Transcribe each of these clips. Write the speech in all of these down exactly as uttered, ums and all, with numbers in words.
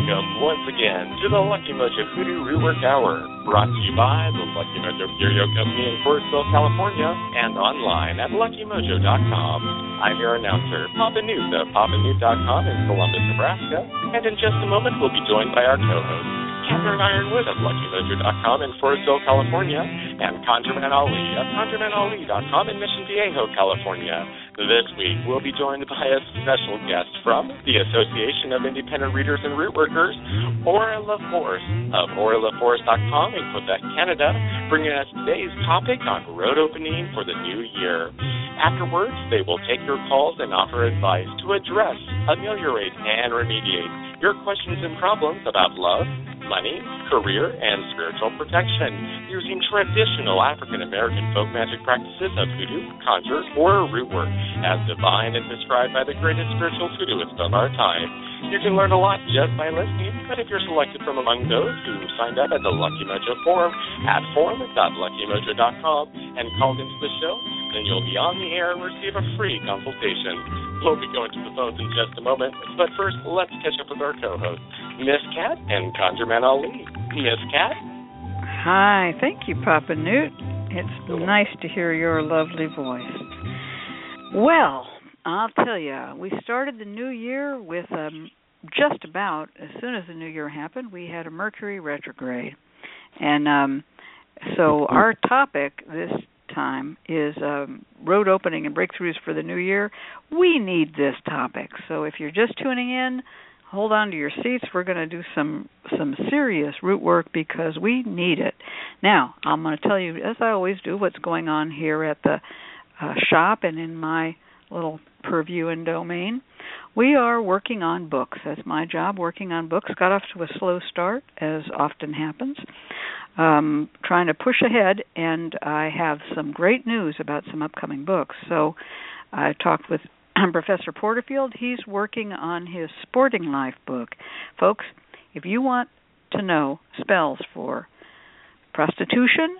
welcome once again to the Lucky Mojo Hoodoo Rootwork Hour, brought to you by the Lucky Mojo Curio Company in Forestville, California, and online at lucky mojo dot com. I'm your announcer, Papa Newt of papa newt dot com in Columbus, Nebraska, and in just a moment we'll be joined by our co-host, Catherine Ironwood of lucky mojo dot com in Forestville, California, and Conjureman Ali of conjureman ali dot com in Mission Viejo, California. This week, we'll be joined by a special guest from the Association of Independent Readers and Rootworkers, Aura LaForce of aura la force dot com in Quebec, Canada, bringing us today's topic on road opening for the new year. Afterwards, they will take your calls and offer advice to address, ameliorate, and remediate your questions and problems about love, money, career, and spiritual protection using traditional African-American folk magic practices of hoodoo, conjure, or root work as defined and described by the greatest spiritual hoodooists of our time. You can learn a lot just by listening, but if you're selected from among those who signed up at the Lucky Mojo Forum at forum dot lucky mojo dot com and called into the show, then you'll be on the air and receive a free consultation. We'll be going to the phones in just a moment, but first, let's catch up with our co-hosts, Miss Cat and Conjureman Ali. Miss Cat? Hi, thank you, Papa Newt. It's nice to hear your lovely voice. Well, I'll tell you, we started the new year with um, just about, as soon as the new year happened, we had a Mercury retrograde. And um, so our topic this time is um, road opening and breakthroughs for the new year. We need this topic. So if you're just tuning in, hold on to your seats. We're going to do some some serious root work because we need it. Now, I'm going to tell you, as I always do, what's going on here at the uh, shop and in my little purview and domain. We are working on books. That's my job, working on books. Got off to a slow start, as often happens. Um, trying to push ahead, and I have some great news about some upcoming books. So I talked with Professor Porterfield. He's working on his Sporting Life book. Folks, if you want to know spells for prostitution,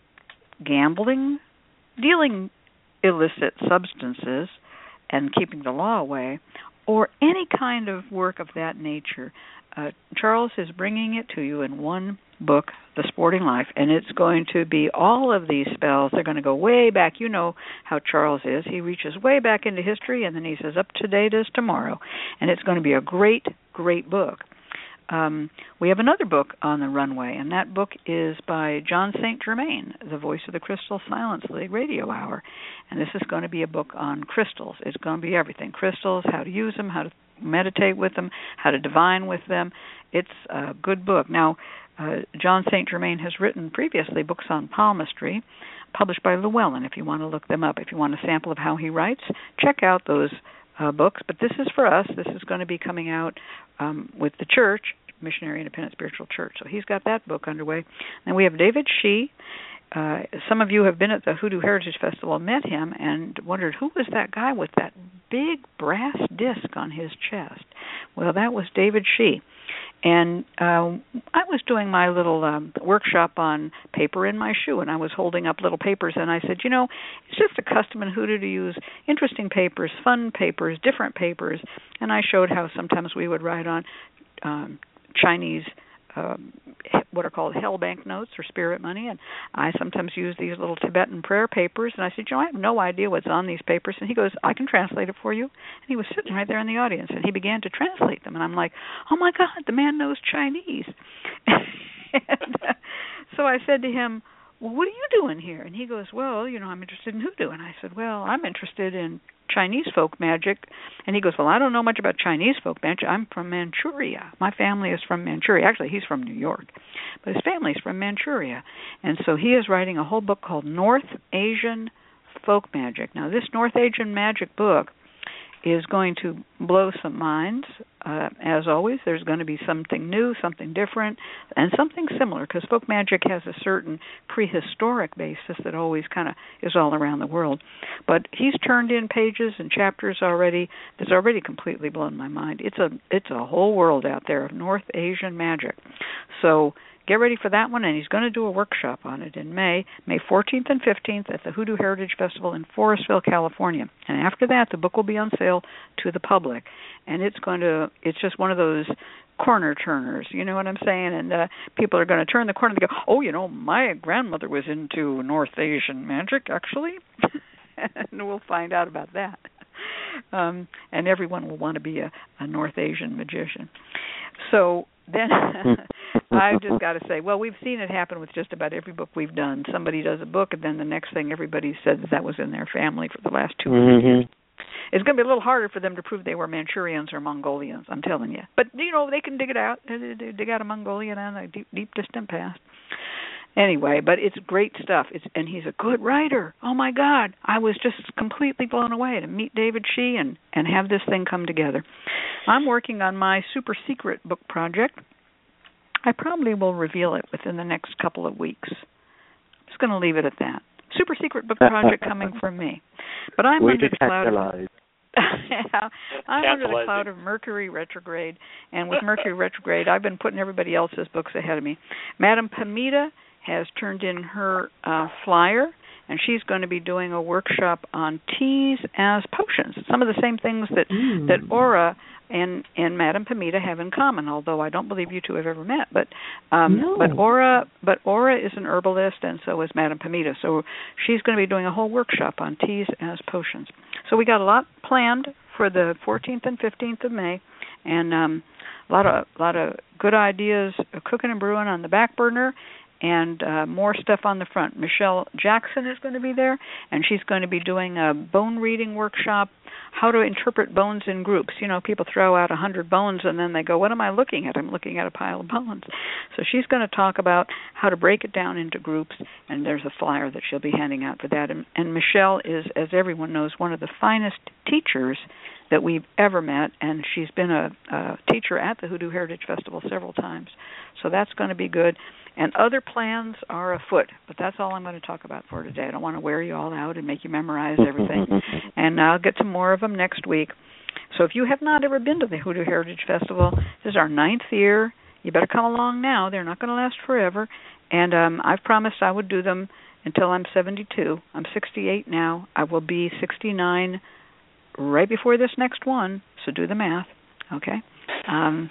gambling, dealing illicit substances, and keeping the law away, or any kind of work of that nature, uh, Charles is bringing it to you in one book, The Sporting Life, and it's going to be all of these spells. They're going to go way back. You know how Charles is. He reaches way back into history, and then he says, up to date as tomorrow. And it's going to be a great, great book. Um, we have another book on the runway, and that book is by John Saint Germain, the voice of the Crystal Silence League Radio Hour. And this is going to be a book on crystals. It's going to be everything. Crystals, how to use them, how to meditate with them, how to divine with them. It's a good book. Now, uh, John Saint Germain has written previously books on palmistry, published by Llewellyn, if you want to look them up. If you want a sample of how he writes, check out those uh, books. But this is for us. This is going to be coming out um, with the church, Missionary Independent Spiritual Church. So he's got that book underway. And we have David Shee. Uh, some of you have been at the Hoodoo Heritage Festival and met him and wondered, who was that guy with that big brass disc on his chest? Well, that was David Shee. And uh, I was doing my little um, workshop on paper in my shoe, and I was holding up little papers, and I said, you know, it's just a custom in Hoodoo to use interesting papers, fun papers, different papers, and I showed how sometimes we would write on um, Chinese Um, what are called hell bank notes or spirit money, and I sometimes use these little Tibetan prayer papers, and I said, you know, I have no idea what's on these papers, and he goes, I can translate it for you, and he was sitting right there in the audience, and he began to translate them, and I'm like, oh my God, the man knows Chinese. and, uh, so I said to him, well, what are you doing here? And he goes, well, you know, I'm interested in hoodoo, and I said, well, I'm interested in Chinese folk magic. And he goes, well, I don't know much about Chinese folk magic. I'm from Manchuria. My family is from Manchuria. Actually, he's from New York, but his family is from Manchuria. And so he is writing a whole book called North Asian Folk Magic. Now, this North Asian magic book is going to blow some minds. Uh, as always, there's going to be something new, something different, and something similar, because folk magic has a certain prehistoric basis that always kind of is all around the world. But he's turned in pages and chapters already that's already completely blown my mind. It's a it's a whole world out there of North Asian magic. So get ready for that one, and he's going to do a workshop on it in May, May fourteenth and fifteenth at the Hoodoo Heritage Festival in Forestville, California. And after that, the book will be on sale to the public, and it's going to, it's just one of those corner turners, you know what I'm saying? And uh, people are going to turn the corner and go, oh, you know, my grandmother was into North Asian magic, actually. And we'll find out about that. Um, and everyone will want to be a, a North Asian magician. So then I've just got to say, well, we've seen it happen with just about every book we've done. Somebody does a book, and then the next thing everybody says that, that was in their family for the last two hundred mm-hmm. years. It's going to be a little harder for them to prove they were Manchurians or Mongolians, I'm telling you. But, you know, they can dig it out. They dig out a Mongolian and a deep, deep distant past. Anyway, but it's great stuff. It's and he's a good writer. Oh, my God. I was just completely blown away to meet David Shee and, and have this thing come together. I'm working on my super secret book project. I probably will reveal it within the next couple of weeks. I'm just going to leave it at that. Super secret book project coming from me. But I'm we under the cloud of... yeah, I'm under the cloud of Mercury retrograde, and with Mercury retrograde, I've been putting everybody else's books ahead of me. Madame Pamita has turned in her uh, flyer, and she's going to be doing a workshop on teas as potions. Some of the same things that mm. that Aura and and Madame Pamita have in common. Although I don't believe you two have ever met, but um, no. but Aura but Aura is an herbalist, and so is Madame Pamita. So she's going to be doing a whole workshop on teas as potions. So we got a lot planned for the fourteenth and fifteenth of May, and um, a lot of a lot of good ideas cooking and brewing on the back burner. And uh, more stuff on the front. Michelle Jackson is going to be there, and she's going to be doing a bone reading workshop, how to interpret bones in groups. You know, people throw out a hundred bones, and then they go, what am I looking at? I'm looking at a pile of bones. So she's going to talk about how to break it down into groups, and there's a flyer that she'll be handing out for that. And, and Michelle is, as everyone knows, one of the finest teachers that we've ever met, and she's been a, a teacher at the Hoodoo Heritage Festival several times. So that's going to be good. And other plans are afoot, but that's all I'm going to talk about for today. I don't want to wear you all out and make you memorize everything. And I'll get some more of them next week. So if you have not ever been to the Hoodoo Heritage Festival, this is our ninth year. You better come along now. They're not going to last forever. And um, I've promised I would do them until I'm seventy-two. I'm sixty-eight now. I will be sixty-nine right before this next one, so do the math, okay? Um,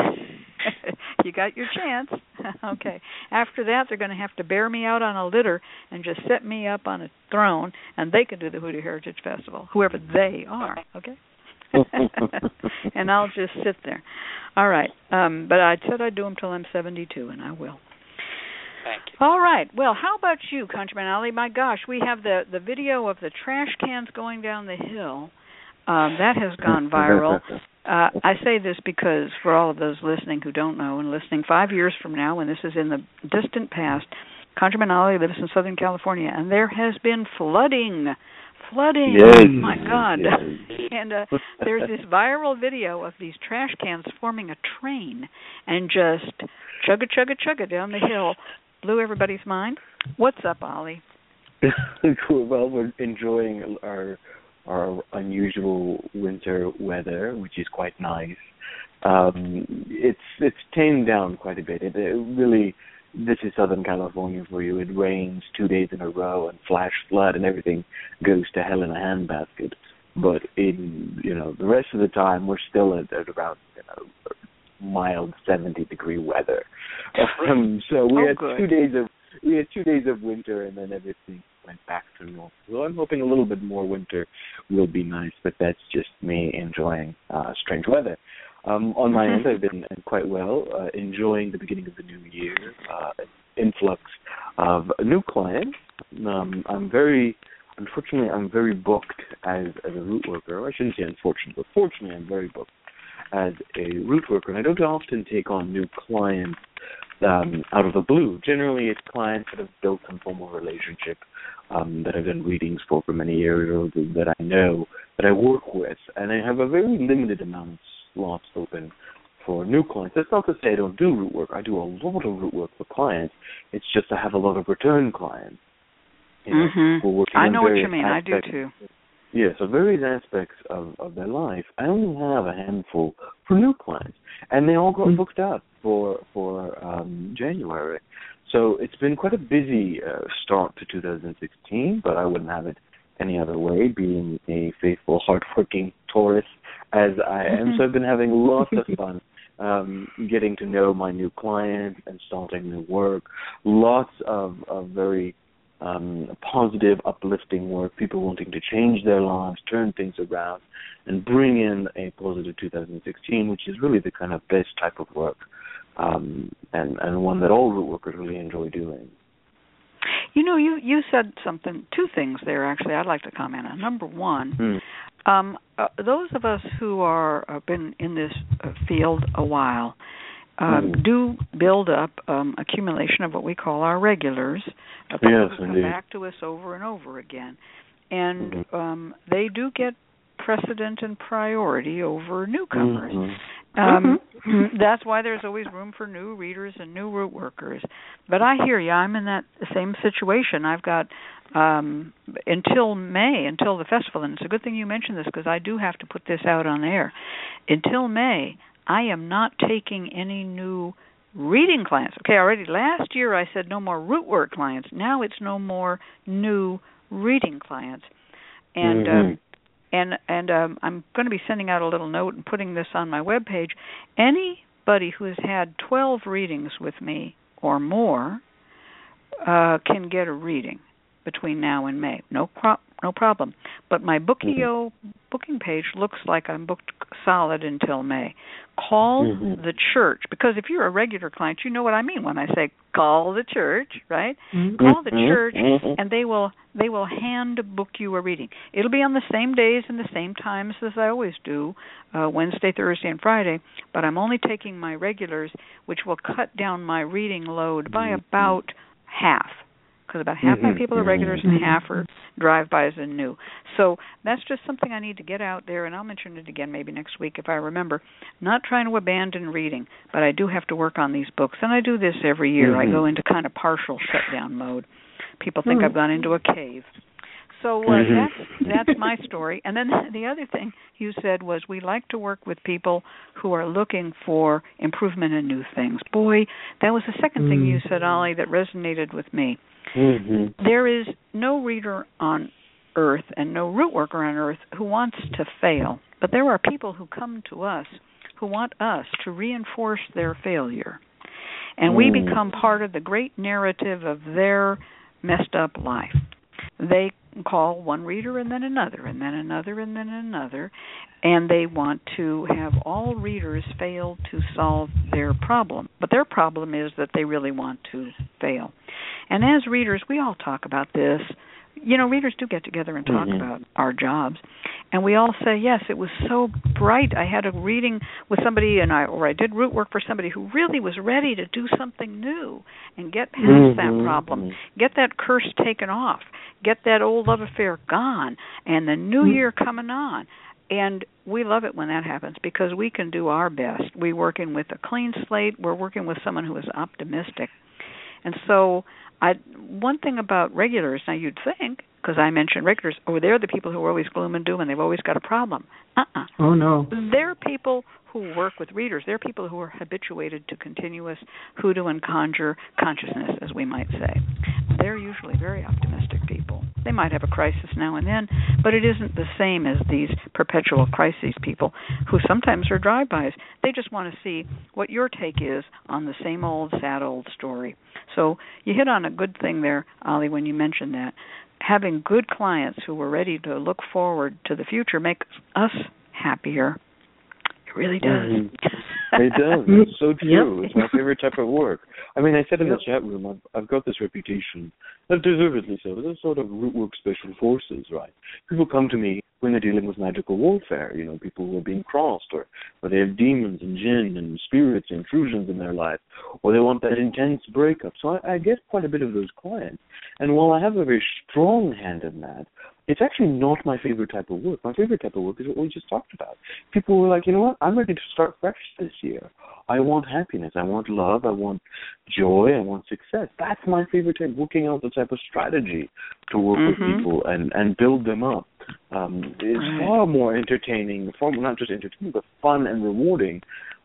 you got your chance. Okay. After that, they're going to have to bear me out on a litter and just set me up on a throne, and they can do the Hoodoo Heritage Festival, whoever they are, okay? And I'll just sit there. All right. Um, but I said I'd do them till I'm seventy-two, and I will. Thank you. All right. Well, how about you, Countryman Ali? My gosh, we have the, the video of the trash cans going down the hill. Um, that has gone viral. Uh, I say this because for all of those listening who don't know and listening five years from now, when this is in the distant past, Countryman Ali lives in Southern California, and there has been flooding. Flooding. Yes. Oh, my God. Yes. And uh, there's this viral video of these trash cans forming a train and just chugga, chugga, chugga down the hill. Blew everybody's mind. What's up, Ali? Well, we're enjoying our our unusual winter weather, which is quite nice. Um, it's it's tamed down quite a bit. It, it really, this is Southern California for you. It rains two days in a row and flash flood, and everything goes to hell in a handbasket. But in you know the rest of the time, we're still at, at about you know mild seventy degree weather. Um, so we oh, had good. two days of we had two days of winter, and then everything went back to normal. So I'm hoping a little bit more winter will be nice, but that's just me enjoying uh, strange weather. Um, on my end, I've been quite well, uh, enjoying the beginning of the new year, uh, influx of new clients. Um, I'm very, unfortunately, I'm very booked as, as a root worker. I shouldn't say unfortunately, but fortunately, I'm very booked as a root worker, and I don't often take on new clients um, out of the blue. Generally, it's clients that have built some form of relationship um, that I've done readings for for many years, or that I know, that I work with, and I have a very limited amount of slots open for new clients. That's not to say I don't do root work. I do a lot of root work for clients. It's just I have a lot of return clients. You know, mm-hmm. I know what you mean. I do too. yeah, so various aspects of, of their life. I only have a handful for new clients, and they all got mm-hmm. booked out for for um, January. So it's been quite a busy uh, start to two thousand sixteen, but I wouldn't have it any other way, being a faithful, hardworking Taurus as I am. So I've been having lots of fun um, getting to know my new clients and starting new work. Lots of, of very um, positive, uplifting work, people wanting to change their lives, turn things around, and bring in a positive two thousand sixteen, which is really the kind of best type of work, um, and, and one that all root workers really enjoy doing. You know, you, you said something, two things there, actually, I'd like to comment on. Number one, mm. um, uh, those of us who are have been in this uh, field a while um, mm. do build up um, accumulation of what we call our regulars, uh, people yes, who come indeed. back to us over and over again. And mm-hmm. um, they do get precedent and priority over newcomers. Mm-hmm. Um, mm-hmm. That's why there's always room for new readers and new root workers. But I hear you. I'm in that same situation. I've got um, until May, until the festival, and it's a good thing you mentioned this because I do have to put this out on air. Until May, I am not taking any new reading clients. Okay, already last year I said no more root work clients. Now it's no more new reading clients. And mm-hmm. um, And and um, I'm going to be sending out a little note and putting this on my webpage. Anybody who has had twelve readings with me or more uh, can get a reading between now and May. No pro- no problem. But my Bookio mm-hmm. booking page looks like I'm booked solid until May. Call mm-hmm. the church, because if you're a regular client, you know what I mean when I say call the church, right? Mm-hmm. Call the church, mm-hmm. and they will they will hand book you a reading. It'll be on the same days and the same times as I always do, uh, Wednesday, Thursday, and Friday, but I'm only taking my regulars, which will cut down my reading load by about half. Because about half mm-hmm. my people are regulars and half are drive-bys and new. So that's just something I need to get out there, and I'll mention it again maybe next week if I remember. Not trying to abandon reading, but I do have to work on these books, and I do this every year. Mm-hmm. I go into kind of partial shutdown mode. People think mm-hmm. I've gone into a cave. So uh, mm-hmm. that's that's my story. And then the other thing you said was we like to work with people who are looking for improvement in new things. Boy, that was the second mm-hmm. thing you said, Ollie, that resonated with me. Mm-hmm. There is no reader on earth and no root worker on earth who wants to fail, but there are people who come to us who want us to reinforce their failure. And mm. we become part of the great narrative of their messed up life. They call one reader and then another and then another and then another, and they want to have all readers fail to solve their problem. But their problem is that they really want to fail. And as readers, we all talk about this. You know, readers do get together and talk mm-hmm. about our jobs, and we all say, yes, it was so bright. I had a reading with somebody, and I or I did root work for somebody who really was ready to do something new and get past mm-hmm. that problem, get that curse taken off, get that old love affair gone, and the new mm-hmm. year coming on. And we love it when that happens because we can do our best. We're working with a clean slate. We're working with someone who is optimistic. And so I, one thing about regulars, now you'd think, because I mentioned regulars, oh, they're the people who are always gloom and doom and they've always got a problem. Uh-uh. Oh, no. They're people who work with readers. They're people who are habituated to continuous hoodoo and conjure consciousness, as we might say. They're usually very optimistic people. They might have a crisis now and then, but it isn't the same as these perpetual crises people who sometimes are drive-bys. They just want to see what your take is on the same old, sad old story. So you hit on a good thing there, Ollie, when you mentioned that. Having good clients who are ready to look forward to the future makes us happier. It really does. Mm-hmm. It does. It's so true. Yep. It's my favorite type of work. I mean, I said in the chat room, I've, I've got this reputation, deservedly so, as a sort of root work special forces, right? People come to me when they're dealing with magical warfare, you know, people who are being crossed, or, or they have demons and jinn and spirits, intrusions in their life, or they want that intense breakup. So I, I get quite a bit of those clients. And while I have a very strong hand in that, it's actually not my favorite type of work. My favorite type of work is what we just talked about. People were like, you know what, I'm ready to start fresh this year. I want happiness. I want love. I want joy. I want success. That's my favorite type, working out the type of strategy to work mm-hmm. with people and, and build them up um, is right. far more entertaining, far not just entertaining, but fun and rewarding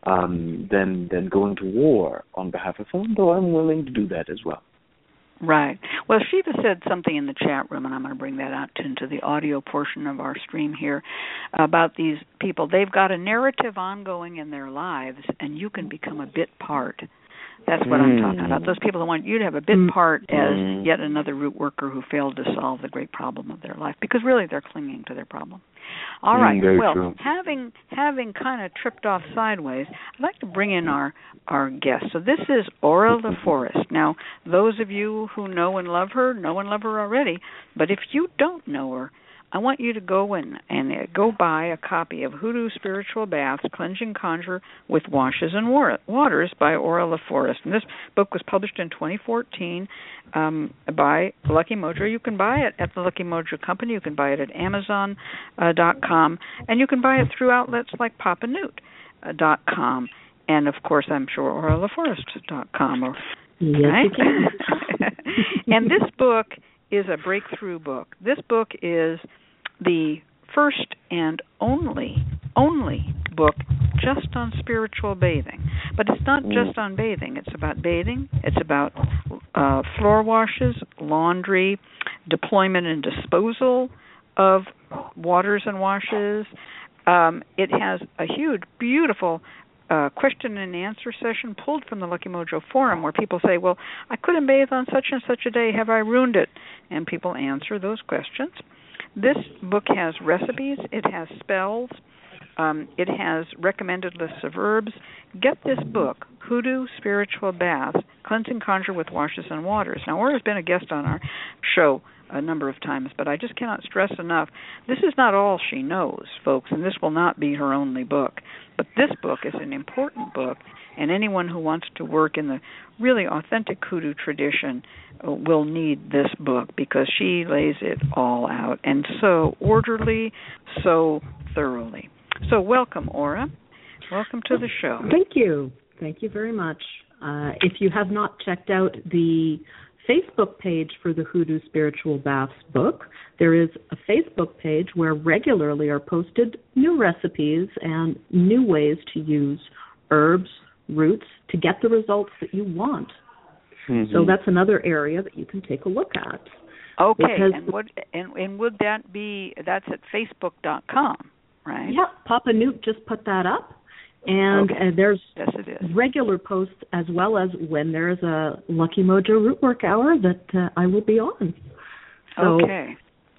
um, than than going to war on behalf of someone, though I'm willing to do that as well. Right. Well, Shiva said something in the chat room, and I'm going to bring that out into the audio portion of our stream here, about these people. They've got a narrative ongoing in their lives, and you can become a bit part. That's what mm. I'm talking about. Those people that want you to have a bit part as mm. yet another root worker who failed to solve the great problem of their life, because really they're clinging to their problem. All right. Mm, well, true. having having kind of tripped off sideways, I'd like to bring in our, our guest. So this is Aura LaForest. Now, those of you who know and love her, know and love her already, but if you don't know her, I want you to go and, and go buy a copy of Hoodoo Spiritual Baths, Cleansing Conjure with Washes and War- Waters by Aura LaForest. And this book was published in twenty fourteen um, by Lucky Mojo. You can buy it at the Lucky Mojo Company. You can buy it at Amazon dot com. Uh, and you can buy it through outlets like Papa Newt dot com. And, of course, I'm sure Aura LaForest dot com. Or, yes, right? you can. And this book is a breakthrough book. This book is the first and only, only book just on spiritual bathing. But it's not just on bathing. It's about bathing. It's about uh, floor washes, laundry, deployment and disposal of waters and washes. Um, it has a huge, beautiful Uh, question and answer session pulled from the Lucky Mojo forum, where people say, well, I couldn't bathe on such and such a day. Have I ruined it? And people answer those questions. This book has recipes. It has spells. Um, it has recommended lists of herbs. Get this book, Hoodoo Spiritual Baths, Cleansing Conjure with Washes and Waters. Now, Aura's been a guest on our show a number of times, but I just cannot stress enough, this is not all she knows, folks, and this will not be her only book. But this book is an important book, and anyone who wants to work in the really authentic hoodoo tradition uh, will need this book, because she lays it all out, and so orderly, so thoroughly. So welcome, Aura. Welcome to the show. Thank you. Thank you very much. Uh, if you have not checked out the Facebook page for the Hoodoo Spiritual Baths book, there is a Facebook page where regularly are posted new recipes and new ways to use herbs, roots, to get the results that you want. Mm-hmm. So that's another area that you can take a look at. Okay, and, would, and, and would that be, that's at facebook dot com, right? Yeah, Papa Newt just put that up. And okay. uh, there's yes, it is. regular posts, as well as when there's a Lucky Mojo Rootwork Hour that uh, I will be on. So okay.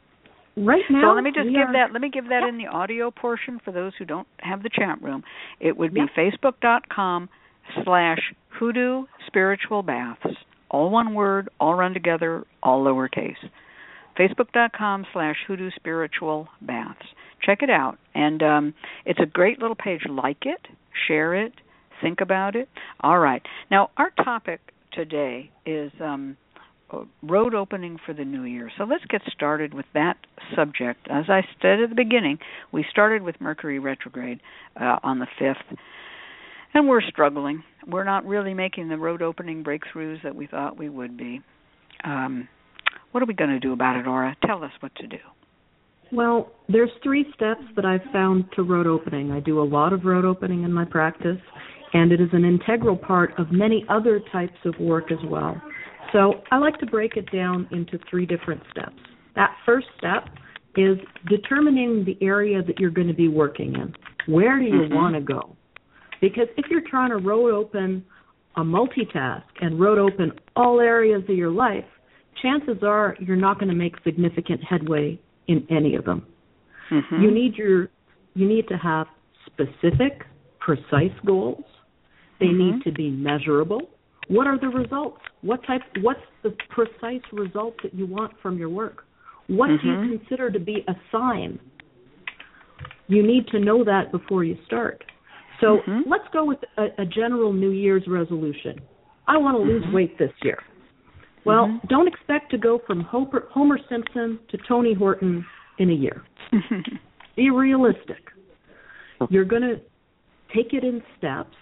Right now, so let me just give are, that. Let me give that yeah. in the audio portion for those who don't have the chat room. It would be yeah. facebook dot com slash Hoodoo Spiritual Baths, all one word, all run together, all lowercase. facebook dot com slash Hoodoo Spiritual Baths. Check it out. And um, it's a great little page. Like it, share it, think about it. All right. Now, our topic today is um, road opening for the new year. So let's get started with that subject. As I said at the beginning, we started with Mercury retrograde uh, on the fifth, and we're struggling. We're not really making the road opening breakthroughs that we thought we would be. Um, what are we going to do about it, Aura? Tell us what to do. Well, there's three steps that I've found to road opening. I do a lot of road opening in my practice, and it is an integral part of many other types of work as well. So I like to break it down into three different steps. That first step is determining the area that you're going to be working in. Where do you mm-hmm. want to go? Because if you're trying to road open a multitask and road open all areas of your life, chances are you're not going to make significant headway in any of them. Mm-hmm. You need your you need to have specific, precise goals. They mm-hmm. need to be measurable. What are the results? What type what's the precise results that you want from your work? What mm-hmm. do you consider to be a sign? You need to know that before you start. So mm-hmm. let's go with a, a general New Year's resolution. I want to lose mm-hmm. weight this year. Well, mm-hmm. don't expect to go from Homer, Homer Simpson to Tony Horton in a year. Be realistic. You're going to take it in steps,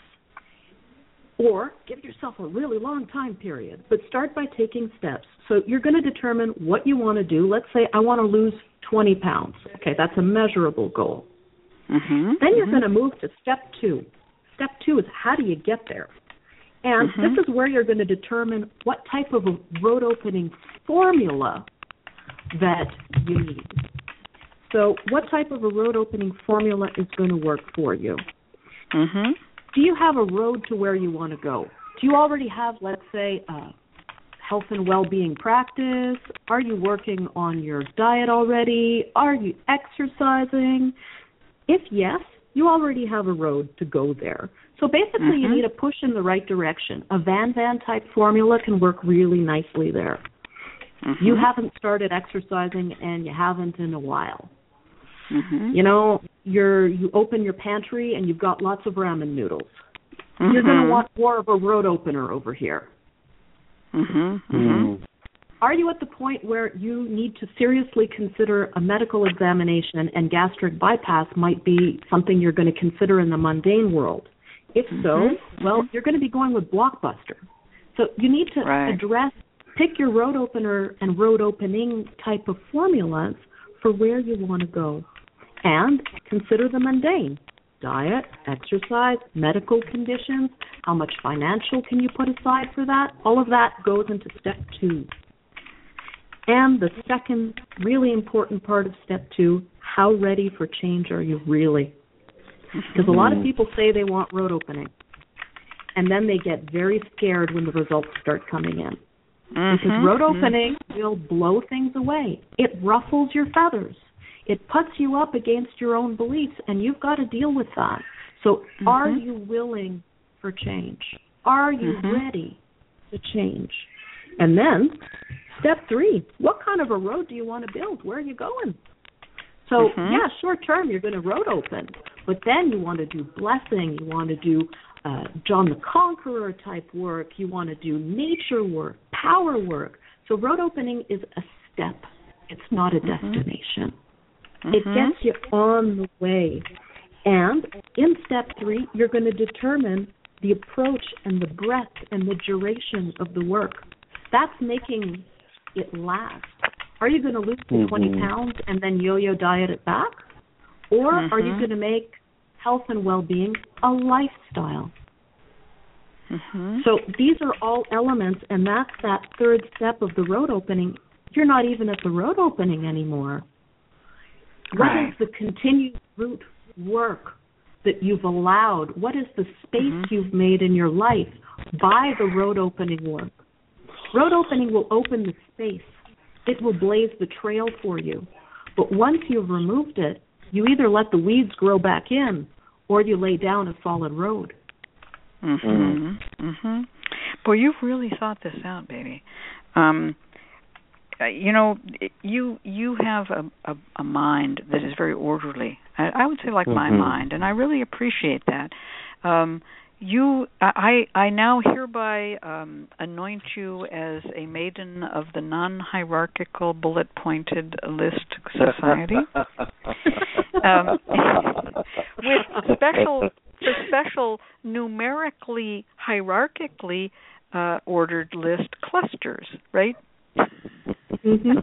or give yourself a really long time period, but start by taking steps. So you're going to determine what you want to do. Let's say I want to lose twenty pounds. Okay, that's a measurable goal. Mm-hmm. Then you're mm-hmm. going to move to step two. Step two is how do you get there? And mm-hmm. this is where you're going to determine what type of a road opening formula that you need. So what type of a road opening formula is going to work for you? Mm-hmm. Do you have a road to where you want to go? Do you already have, let's say, a health and well-being practice? Are you working on your diet already? Are you exercising? If yes, you already have a road to go there. So basically, mm-hmm. you need a push in the right direction. A Van Van type formula can work really nicely there. Mm-hmm. You haven't started exercising and you haven't in a while. Mm-hmm. You know, you're you open your pantry and you've got lots of ramen noodles. Mm-hmm. You're going to want more of a road opener over here. Mm-hmm. Mm-hmm. Are you at the point where you need to seriously consider a medical examination and gastric bypass might be something you're going to consider in the mundane world? If so, mm-hmm. well, you're going to be going with Blockbuster. So you need to right. address, pick your road opener and road opening type of formulas for where you want to go. And consider the mundane. Diet, exercise, medical conditions, how much financial can you put aside for that? All of that goes into step two. And the second really important part of step two, how ready for change are you really? Because a lot of people say they want road opening, and then they get very scared when the results start coming in. Mm-hmm. Because road opening will blow things away. It ruffles your feathers. It puts you up against your own beliefs, and you've got to deal with that. So mm-hmm. are you willing for change? Are you mm-hmm. ready to change? And then step three, what kind of a road do you want to build? Where are you going? So, mm-hmm. yeah, short term, you're going to road open. But then you want to do blessing. You want to do uh, John the Conqueror type work. You want to do nature work, power work. So road opening is a step. It's not a mm-hmm. destination. Mm-hmm. It gets you on the way. And in step three, you're going to determine the approach and the breadth and the duration of the work. That's making it last. Are you going to lose the mm-hmm. twenty pounds and then yo-yo diet it back? Or mm-hmm. are you going to make health and well-being a lifestyle? Mm-hmm. So these are all elements, and that's that third step of the road opening. You're not even at the road opening anymore. What right. is the continued root work that you've allowed? What is the space mm-hmm. you've made in your life by the road opening work? Road opening will open the space. It will blaze the trail for you. But once you've removed it, you either let the weeds grow back in or you lay down a solid road. Mm-hmm. Mm-hmm. Boy, you've really thought this out, baby. Um, you know, you you have a, a, a mind that is very orderly. I, I would say like mm-hmm. my mind, and I really appreciate that. Um, you, I, I now hereby um, anoint you as a maiden of the non-hierarchical bullet-pointed list society, um, with special, for special numerically hierarchically uh, ordered list clusters, right? Mm-hmm.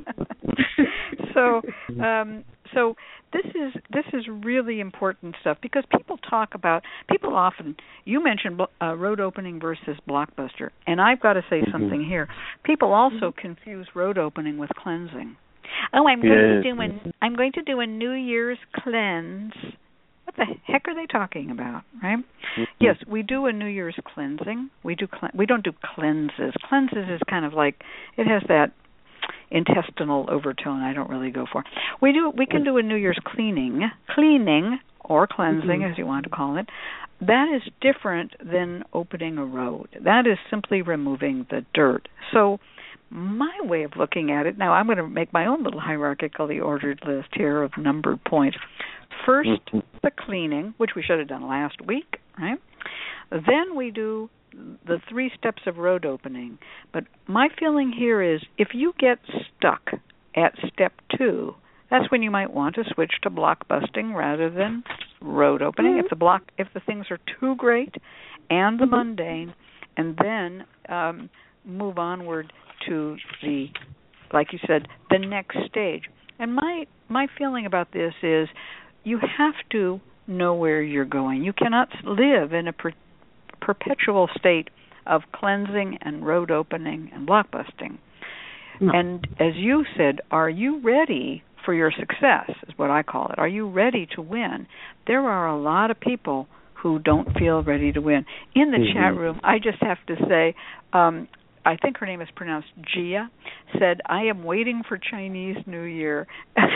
so, um, so this is this is really important stuff because people talk about people often. You mentioned uh, road opening versus Blockbuster, and I've got to say mm-hmm. something here. People also confuse road opening with cleansing. Oh, I'm going yes. to do an I'm going to do a New Year's cleanse. What the heck are they talking about, right? Mm-hmm. Yes, we do a New Year's cleansing. We do cle- we don't do cleanses. Cleanses is kind of like it has that intestinal overtone I don't really go for. We do we can do a New Year's cleaning, cleaning or cleansing mm-hmm. as you want to call it. That is different than opening a road. That is simply removing the dirt. So my way of looking at it, now I'm going to make my own little hierarchically ordered list here of numbered points. First, mm-hmm. the cleaning, which we should have done last week, right? Then we do the three steps of road opening. But my feeling here is if you get stuck at step two, that's when you might want to switch to block busting rather than road opening. Mm-hmm. If the block, if the things are too great and the mm-hmm. mundane, and then um, move onward to the, like you said, the next stage. And my my feeling about this is you have to know where you're going. You cannot live in a per- perpetual state of cleansing and road opening and blockbusting. No. And as you said, are you ready for your success, is what I call it. Are you ready to win? There are a lot of people who don't feel ready to win. In the mm-hmm. chat room, I just have to say, um, I think her name is pronounced Gia, said, I am waiting for Chinese New Year.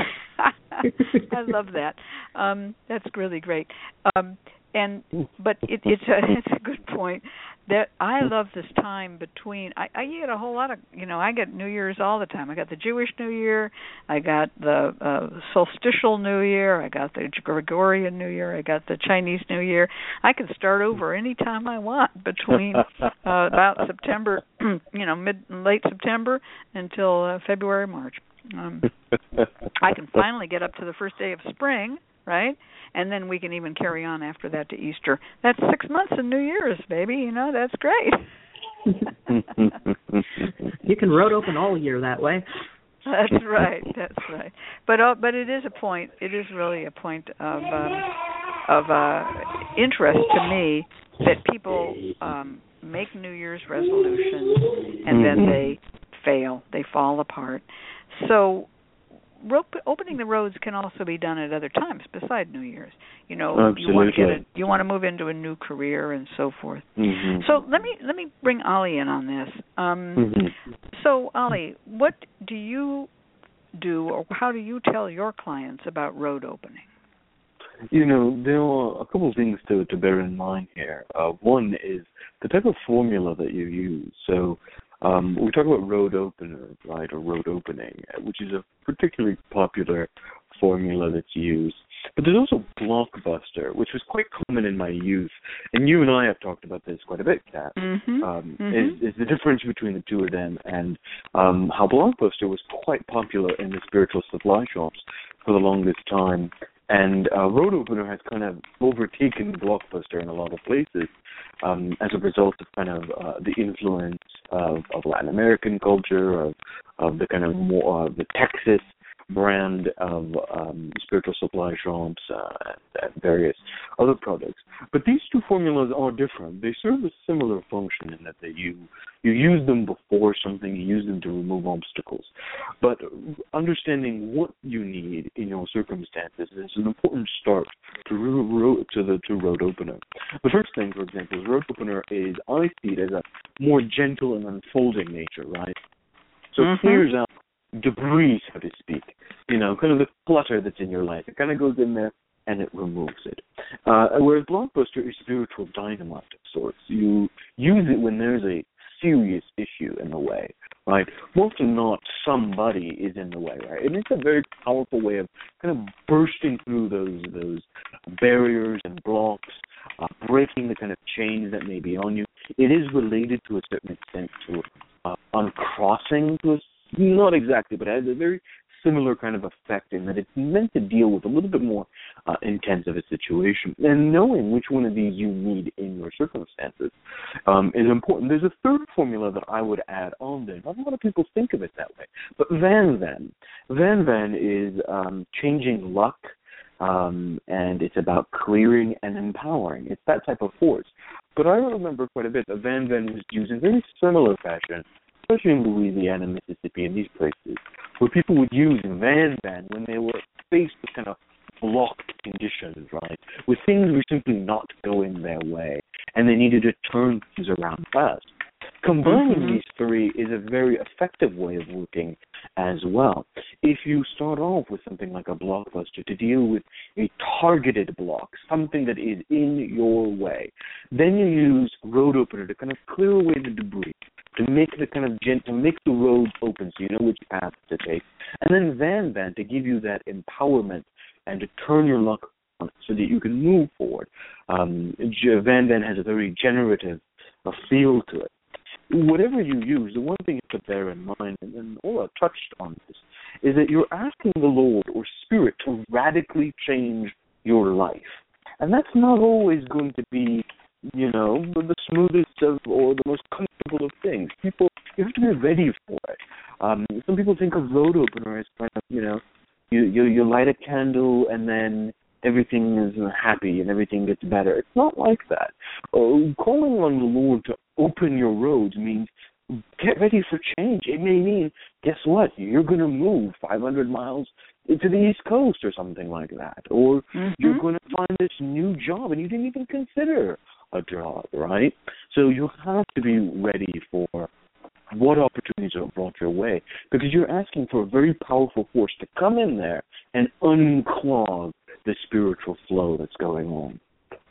I love that. Um, that's really great. Um, and but it, it's a it's a good point that I love this time between. I, I get a whole lot of you know I get New Year's all the time. I got the Jewish New Year, I got the uh, solstitial New Year, I got the Gregorian New Year, I got the Chinese New Year. I can start over any time I want between uh, about September, you know, mid late September until uh, February, March. Um, I can finally get up to the first day of spring, right? And then we can even carry on after that to Easter. That's six months of New Year's, baby. You know, that's great. You can road open all year that way. That's right. That's right. But uh, but it is a point. It is really a point of um, of uh, interest to me that people um, make New Year's resolutions and then they fail. They fall apart. So rope, opening the roads can also be done at other times beside New Year's. You know, Absolutely. you want to get a, you want to move into a new career and so forth. Mm-hmm. So let me let me bring Ollie in on this. Um, mm-hmm. So Ollie, what do you do, or how do you tell your clients about road opening? You know, there are a couple of things to, to bear in mind here. Uh, one is the type of formula that you use. So um, we talk about road opener, right, or road opening, which is a particularly popular formula that's used. But there's also blockbuster, which was quite common in my youth. And you and I have talked about this quite a bit, Kat. Mm-hmm. Um, mm-hmm. is, is the difference between the two of them and um, how blockbuster was quite popular in the spiritual supply shops for the longest time. And uh, road opener has kind of overtaken blockbuster in a lot of places um, as a result of kind of uh, the influence of, of Latin American culture, of, of the kind of more uh, the Texas brand of um, spiritual supply shops uh, and, and various other products. But these two formulas are different. They serve a similar function in that they, you you use them before something, you use them to remove obstacles. But understanding what you need in your circumstances is an important start to ro- to the to road opener. The first thing, for example, is road opener is, I see it as a more gentle and unfolding nature, right? So mm-hmm. it clears out debris, so to speak, you know, kind of the clutter that's in your life. It kind of goes in there and it removes it. Uh, whereas blockbuster is spiritual dynamite of sorts. You use it when there's a serious issue in the way, right? More often than not, somebody is in the way, right? And it's a very powerful way of kind of bursting through those those barriers and blocks, uh, breaking the kind of chains that may be on you. It is related to a certain extent to uh, uncrossing to a Not exactly, but it has a very similar kind of effect in that it's meant to deal with a little bit more uh, intense of a situation. And knowing which one of these you need in your circumstances um, is important. There's a third formula that I would add on there. Not a lot of people think of it that way. But Van Van. Van Van is um, changing luck, um, and it's about clearing and empowering. It's that type of force. But I remember quite a bit that Van Van was used in very similar fashion, especially in Louisiana, Mississippi, and these places, where people would use Van Van when they were faced with kind of blocked conditions, right, with things were simply not going their way, and they needed to turn things around fast. Combining mm-hmm. these three is a very effective way of working as well. If you start off with something like a blockbuster to deal with a targeted block, something that is in your way, then you use road opener to kind of clear away the debris, to make the kind of gent, to make the road open so you know which path to take, and then Van Van to give you that empowerment and to turn your luck on so that you can move forward. Um, Van Van has a very generative uh, feel to it. Whatever you use, the one thing to bear in mind, and, and Ola touched on this, is that you're asking the Lord or Spirit to radically change your life. And that's not always going to be, you know, the smoothest of or the most comfortable of things. People, you have to be ready for it. Um, some people think of road opener as kind of, you know, you you light a candle and then everything is happy and everything gets better. It's not like that. Uh, calling on the Lord to open your roads means get ready for change. It may mean, guess what? You're going to move five hundred miles to the East Coast or something like that. Or mm-hmm. you're going to find this new job and you didn't even consider a job, right? So you have to be ready for what opportunities are brought your way, because you're asking for a very powerful force to come in there and unclog the spiritual flow that's going on.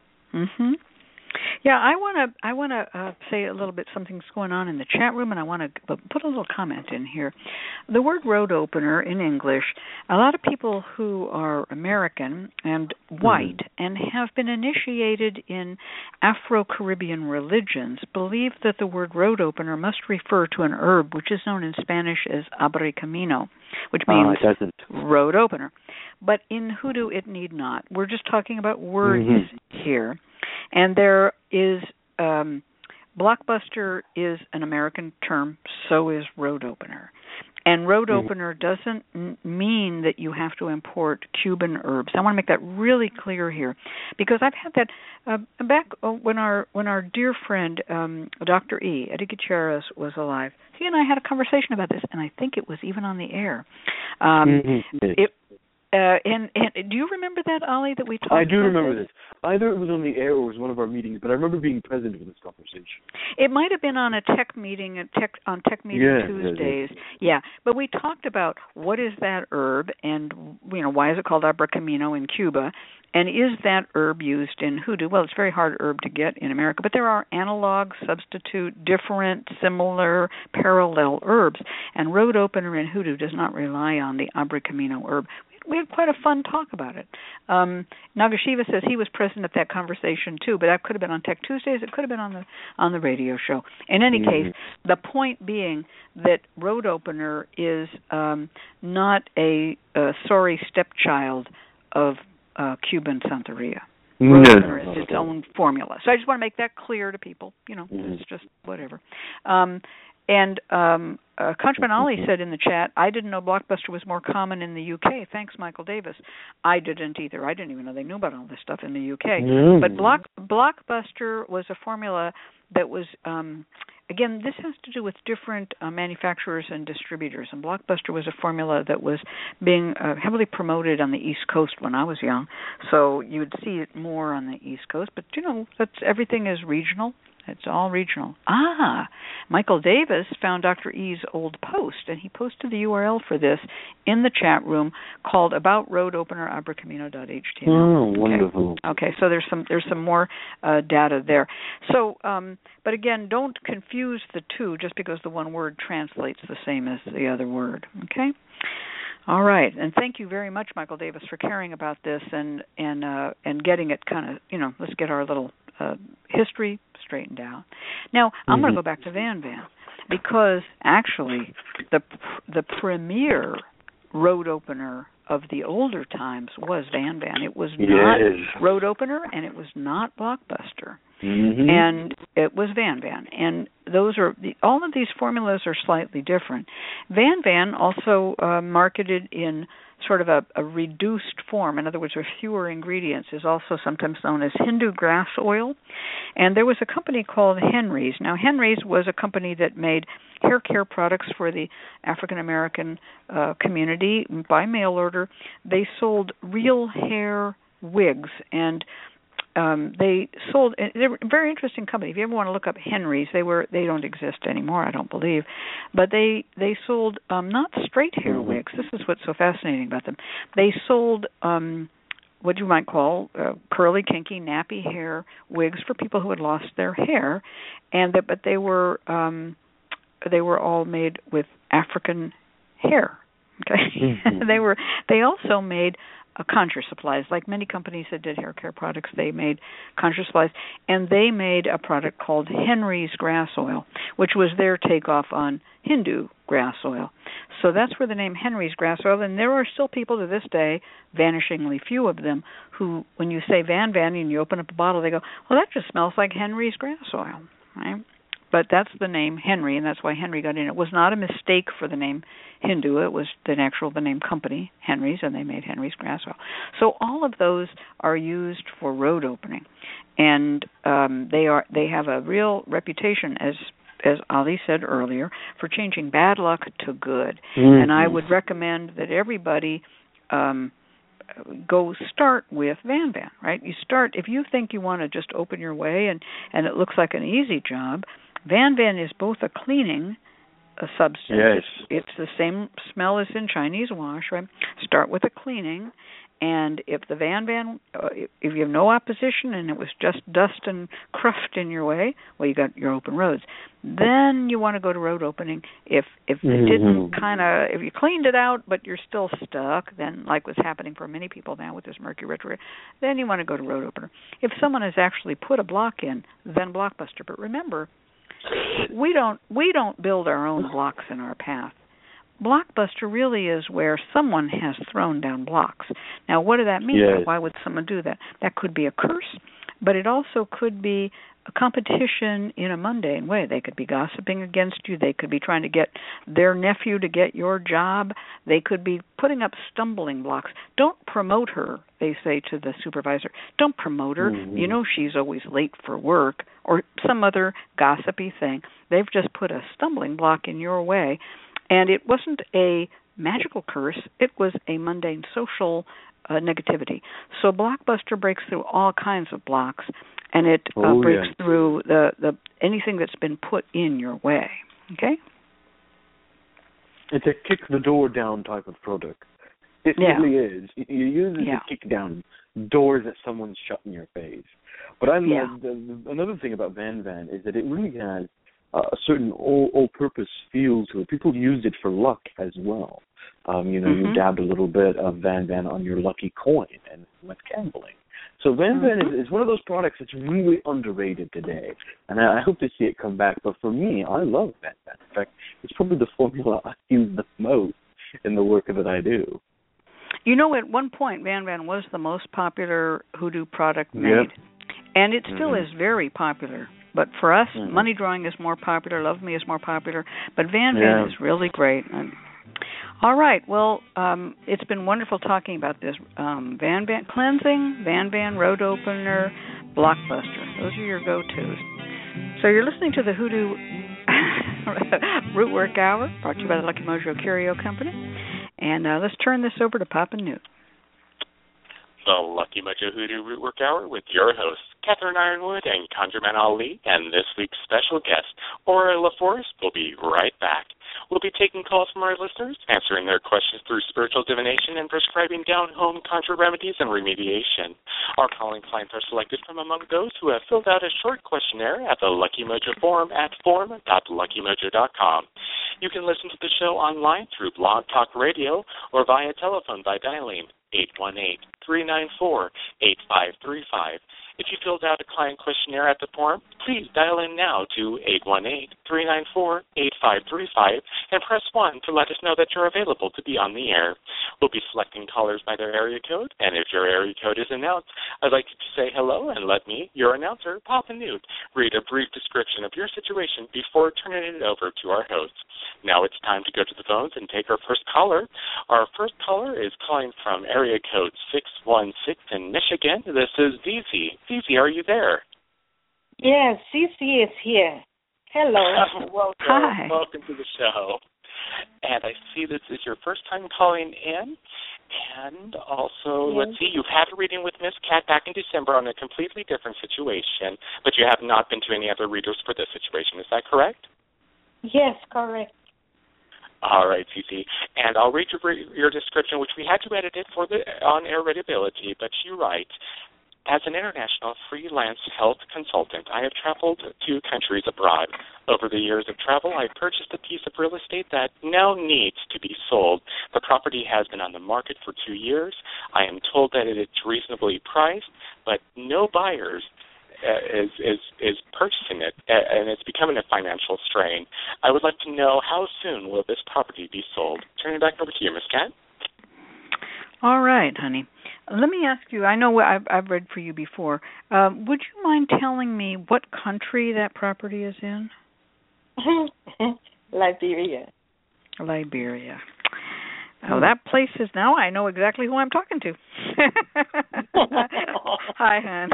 Mhm. Yeah, I want to I want to uh, say a little bit something's going on in the chat room, and I want to put a little comment in here. The word road opener in English, a lot of people who are American and white mm-hmm. and have been initiated in Afro-Caribbean religions believe that the word road opener must refer to an herb which is known in Spanish as abre camino, which means uh, road opener. But in Hoodoo, it need not. We're just talking about words mm-hmm. here. And there is, um, blockbuster is an American term, so is road opener. And road mm-hmm. opener doesn't n- mean that you have to import Cuban herbs. I want to make that really clear here, because I've had that uh, back when our when our dear friend um, Doctor E, Eddie Gutierrez, was alive. He and I had a conversation about this, and I think it was even on the air. Um, mm-hmm. It. Uh, and, and do you remember that, Ollie, that we talked about? I do remember this? this. Either it was on the air or it was one of our meetings, but I remember being present in this conversation. It might have been on a tech meeting, a tech on Tech Meeting yeah, Tuesdays. Yeah, yeah. yeah, but we talked about what is that herb, and you know why is it called abre camino in Cuba, and is that herb used in Hoodoo? Well, it's a very hard herb to get in America, but there are analog, substitute, different, similar, parallel herbs, and road opener in Hoodoo does not rely on the abre camino herb. We had quite a fun talk about it. Um, Nagashiva says he was present at that conversation too, but that could have been on Tech Tuesdays. It could have been on the on the radio show. In any mm-hmm. case, the point being that road opener is um, not a, a sorry stepchild of uh, Cuban Santeria. Road no. opener is its own formula. So I just want to make that clear to people. You know, mm-hmm. it's just whatever. Um, And um, uh, Countryman Ollie said in the chat, I didn't know Blockbuster was more common in the U K. Thanks, Michael Davis. I didn't either. I didn't even know they knew about all this stuff in the U K. Mm. But Block, Blockbuster was a formula that was, um, again, this has to do with different uh, manufacturers and distributors. And Blockbuster was a formula that was being uh, heavily promoted on the East Coast when I was young. So you would see it more on the East Coast. But, you know, that's everything is regional. It's all regional. Ah, Michael Davis found Doctor E's old post, and he posted the U R L for this in the chat room called About Road Opener abre camino dot h t m l. Oh, okay. wonderful. Okay, so there's some there's some more uh, data there. So, um, but again, don't confuse the two just because the one word translates the same as the other word. Okay. All right, and thank you very much, Michael Davis, for caring about this and and uh, and getting it kind of, you know, let's get our little uh, history straightened out. Now, I'm mm-hmm. going to go back to Van Van, because actually the the premier road opener of the older times was Van Van. It was not yes. road opener, and it was not Blockbuster. Mm-hmm. And it was Van Van. And those are the, all of these formulas are slightly different. Van Van also uh, marketed in sort of a, a reduced form, in other words, with fewer ingredients, is also sometimes known as Hindu grass oil. And there was a company called Henry's. Now, Henry's was a company that made hair care products for the African-American uh, community by mail order. They sold real hair wigs, and Um, they sold. They're a very interesting company. If you ever want to look up Henry's, they were. They don't exist anymore, I don't believe. But they they sold um, not straight hair wigs. This is what's so fascinating about them. They sold um, what you might call uh, curly, kinky, nappy hair wigs for people who had lost their hair, and that, but they were um, they were all made with African hair. Okay, mm-hmm. they were. They also made Uh, conjure supplies. Like many companies that did hair care products, they made conjure supplies, and they made a product called Henry's Grass Oil, which was their takeoff on Hindu grass oil. So that's where the name Henry's Grass Oil, and there are still people to this day, vanishingly few of them, who, when you say Van Van and you open up a bottle, they go, well, that just smells like Henry's Grass Oil, right? but that's the name Henry, and that's why Henry got in. It was not a mistake for the name Hindu. It was the actual the name company, Henry's, and they made Henry's grass oil. So all of those are used for road opening, and um, they are they have a real reputation, as as Ali said earlier, for changing bad luck to good. Mm-hmm. And I would recommend that everybody um, go start with Van Van, right? You start, if you think you want to just open your way and, and it looks like an easy job, Van Van is both a cleaning a substance. Yes. It's, it's the same smell as in Chinese wash, right? Start with a cleaning, and if the Van Van, uh, if you have no opposition and it was just dust and cruft in your way, well, you got your open roads. Then you want to go to road opening. If if it mm-hmm. didn't kind of, if you cleaned it out but you're still stuck, then like what's happening for many people now with this Mercury retrograde, then you want to go to road opener. If someone has actually put a block in, then Blockbuster. But remember, we don't we don't build our own blocks in our path. Blockbuster really is where someone has thrown down blocks. Now, what does that mean? Yes. Why would someone do that? That could be a curse, but it also could be a competition in a mundane way. They could be gossiping against you. They could be trying to get their nephew to get your job. They could be putting up stumbling blocks. Don't promote her, they say to the supervisor. Don't promote her. Mm-hmm. You know she's always late for work, or some other gossipy thing. They've just put a stumbling block in your way. And it wasn't a magical curse. It was a mundane social uh, negativity. So Blockbuster breaks through all kinds of blocks, and it uh, oh, breaks yeah. through the, the anything that's been put in your way. Okay? It's a kick the door down type of product. It yeah. really is. You use it yeah. to kick down doors that someone's shut in your face. But I yeah. love the, the, another thing about Van Van is that it really has Uh, a certain all, all-purpose feel to it. People use it for luck as well. Um, you know, mm-hmm. you dabbed a little bit of Van Van on your lucky coin and went gambling. So Van mm-hmm. Van is, is one of those products that's really underrated today, and I, I hope to see it come back. But for me, I love Van Van. In fact, it's probably the formula I use the most in the work that I do. You know, at one point, Van Van was the most popular hoodoo product made, yep. and it still mm-hmm. is very popular. But for us, mm-hmm. Money Drawing is more popular, Love Me is more popular, but Van Van yeah. is really great. Um, all right, well, um, it's been wonderful talking about this. Um, Van Van Cleansing, Van Van Road Opener, Blockbuster. Those are your go-tos. So you're listening to the Hoodoo Rootwork Hour, brought to you by the Lucky Mojo Curio Company. And uh, let's turn this over to Papa Newt. The Lucky Mojo Hoodoo Rootwork Hour with your hosts, Catherine Ironwood and Conjureman Ali, and this week's special guest, Aura LaForest, will be right back. We'll be taking calls from our listeners, answering their questions through spiritual divination, and prescribing down-home conjure remedies and remediation. Our calling clients are selected from among those who have filled out a short questionnaire at the Lucky Mojo forum at forum dot lucky mojo dot com. You can listen to the show online through Blog Talk Radio or via telephone by dialing eight one eight, three nine four, eight five three five. If you filled out a client questionnaire at the forum, please dial in now to eight one eight, three nine four, eight five three five and press one to let us know that you're available to be on the air. We'll be selecting callers by their area code, and if your area code is announced, I'd like you to say hello and let me, your announcer, Papa Newt, read a brief description of your situation before turning it over to our hosts. Now it's time to go to the phones and take our first caller. Our first caller is calling from area code six one six in Michigan. This is Zizi. Zizi, are you there? Yes, Zizi is here. Hello. Welcome. Hi. Welcome to the show. And I see this is your first time calling in. And also, yes. let's see, you've had a reading with Miss Cat back in December on a completely different situation, but you have not been to any other readers for this situation. Is that correct? Yes, correct. All right, Zizi. And I'll read your, your description, which we had to edit it for the on-air readability, but you write, as an international freelance health consultant, I have traveled to countries abroad. Over the years of travel, I purchased a piece of real estate that now needs to be sold. The property has been on the market for two years. I am told that it is reasonably priced, but no buyers uh, is, is, is purchasing it, uh, and it's becoming a financial strain. I would like to know how soon will this property be sold. Turning it back over to you, Miss Cat. All right, honey. Let me ask you, I know I've, I've read for you before. Um, would you mind telling me what country that property is in? Liberia. Liberia. Oh, that place is now. I know exactly who I'm talking to. Hi, Han.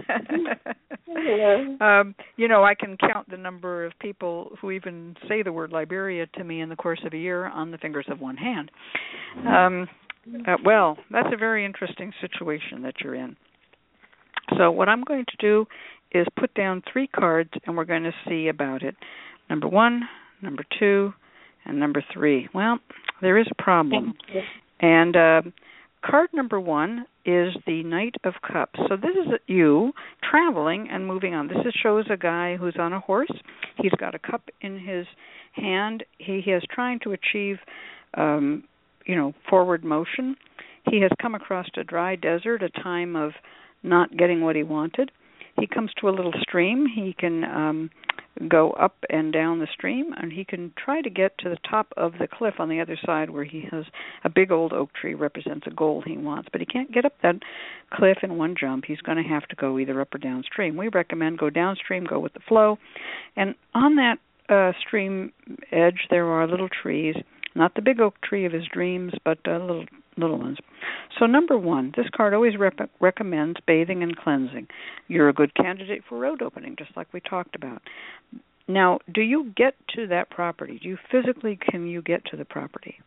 um, you know, I can count the number of people who even say the word Liberia to me in the course of a year on the fingers of one hand. Um, uh, well, that's a very interesting situation that you're in. So what I'm going to do is put down three cards, and we're going to see about it. Number one, number two, and number three. Well, there is a problem. And uh, card number one is the Knight of Cups. So this is you traveling and moving on. This is, shows a guy who's on a horse. He's got a cup in his hand. He, he is trying to achieve, um, you know, forward motion. He has come across a dry desert, a time of not getting what he wanted. He comes to a little stream. He can um, go up and down the stream, and he can try to get to the top of the cliff on the other side where he has a big old oak tree, represents a goal he wants. But he can't get up that cliff in one jump. He's going to have to go either up or downstream. We recommend go downstream, go with the flow. And on that uh, stream edge, there are little trees, not the big oak tree of his dreams, but uh, little little ones. So number one, this card always rep- recommends bathing and cleansing. You're a good candidate for road opening, just like we talked about. Now, do you get to that property? Do you physically, can you get to the property?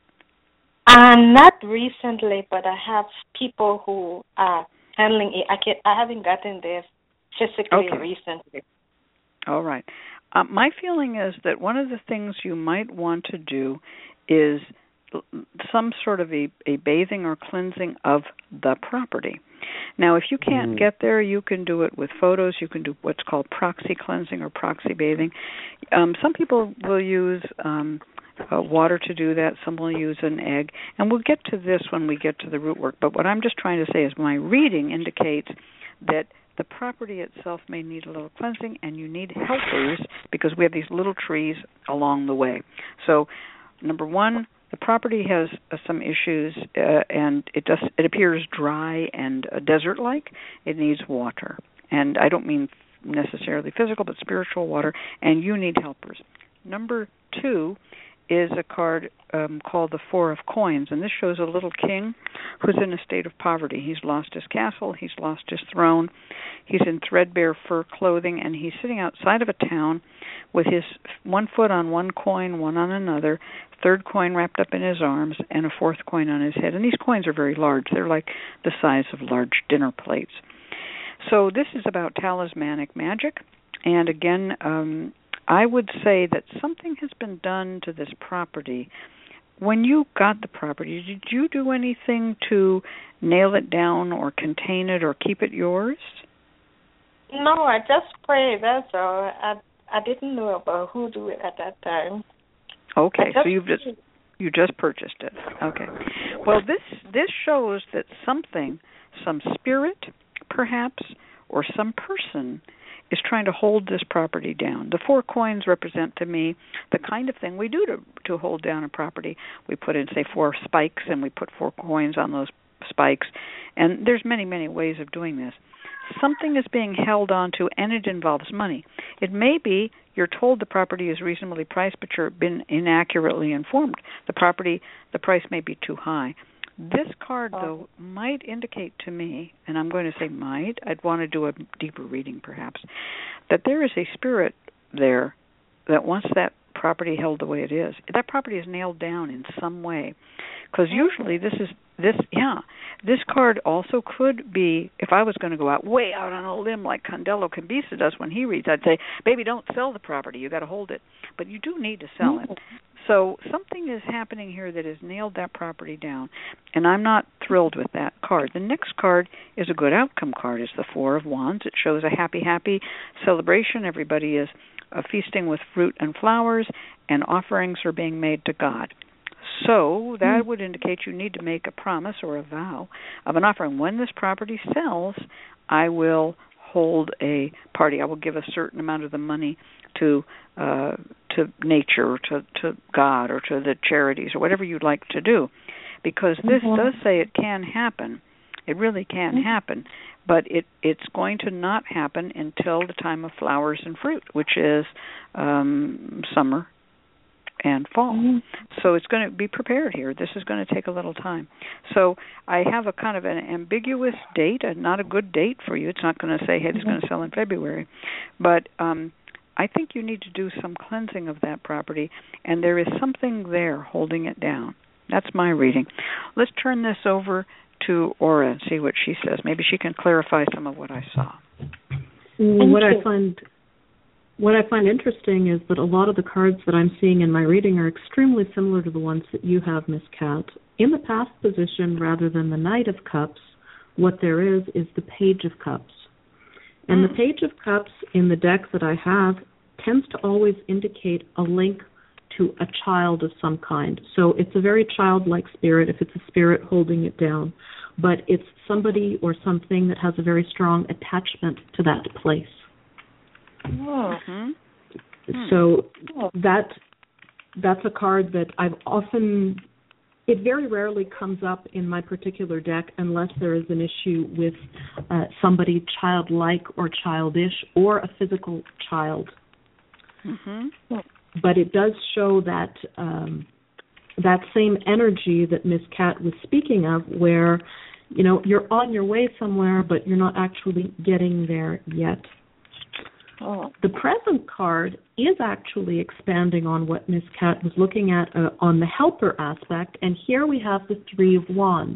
Uh, not recently, but I have people who are handling it. I, can, I haven't gotten there physically okay. recently. All right. Uh, my feeling is that one of the things you might want to do is some sort of a, a bathing or cleansing of the property. Now, if you can't mm. get there, you can do it with photos. You can do what's called proxy cleansing or proxy bathing. Um, some people will use um, uh, water to do that. Some will use an egg. And we'll get to this when we get to the root work. But what I'm just trying to say is my reading indicates that the property itself may need a little cleansing, and you need helpers because we have these little trees along the way. So, number one, the property has uh, some issues, uh, and it just it appears dry and uh, desert-like. It needs water, and I don't mean necessarily physical, but spiritual water. And you need helpers. Number two is a card um, called the Four of Coins, and this shows a little king who's in a state of poverty. He's lost his castle, he's lost his throne, he's in threadbare fur clothing, and he's sitting outside of a town with his one foot on one coin, one on another, third coin wrapped up in his arms, and a fourth coin on his head. And these coins are very large. They're like the size of large dinner plates. So this is about talismanic magic, and again, um, I would say that something has been done to this property. When you got the property, did you do anything to nail it down or contain it or keep it yours? No, I just prayed, that's all. I I didn't know about who do it at that time. Okay, so you've just you just purchased it. Okay. Well, this this shows that something, some spirit, perhaps, or some person is trying to hold this property down. The four coins represent to me the kind of thing we do to to hold down a property. We put in, say, four spikes, and we put four coins on those spikes. And there's many, many ways of doing this. Something is being held on to, and it involves money. It may be you're told the property is reasonably priced, but you've been inaccurately informed. The property, the price may be too high. This card, though, might indicate to me, and I'm going to say might, I'd want to do a deeper reading perhaps, that there is a spirit there that wants that property held the way it is. That property is nailed down in some way. Because usually this is, this, yeah, this card also could be, if I was going to go out way out on a limb like Condelo Cambisa does when he reads, I'd say, baby, don't sell the property. You got to hold it. But you do need to sell it. So something is happening here that has nailed that property down, and I'm not thrilled with that card. The next card is a good outcome card. It's the Four of Wands. It shows a happy, happy celebration. Everybody is uh, feasting with fruit and flowers, and offerings are being made to God. So that would indicate you need to make a promise or a vow of an offering. When this property sells, I will hold a party. I will give a certain amount of the money to uh, to nature, or to, to God, or to the charities, or whatever you'd like to do. Because this mm-hmm. does say it can happen. It really can mm-hmm. happen, but it it's going to not happen until the time of flowers and fruit, which is um, summer and fall. Mm-hmm. So it's going to be prepared here. This is going to take a little time. So I have a kind of an ambiguous date, a not a good date for you. It's not going to say, hey, it's mm-hmm. going to sell in February. But um, I think you need to do some cleansing of that property, and there is something there holding it down. That's my reading. Let's turn this over to Aura and see what she says. Maybe she can clarify some of what I saw. What I find... What I find interesting is that a lot of the cards that I'm seeing in my reading are extremely similar to the ones that you have, Miss Cat. In the past position, rather than the Knight of Cups, what there is is the Page of Cups. And mm. the Page of Cups in the deck that I have tends to always indicate a link to a child of some kind. So it's a very childlike spirit if it's a spirit holding it down. But it's somebody or something that has a very strong attachment to that place. Mm-hmm. So that that's a card that I've often, it very rarely comes up in my particular deck unless there is an issue with uh, somebody childlike or childish or a physical child. Mm-hmm. But it does show that um, that same energy that Miss Cat was speaking of, where, you know, you're on your way somewhere, but you're not actually getting there yet. Oh. The present card is actually expanding on what Miss Cat was looking at uh, on the helper aspect, and here we have the Three of Wands.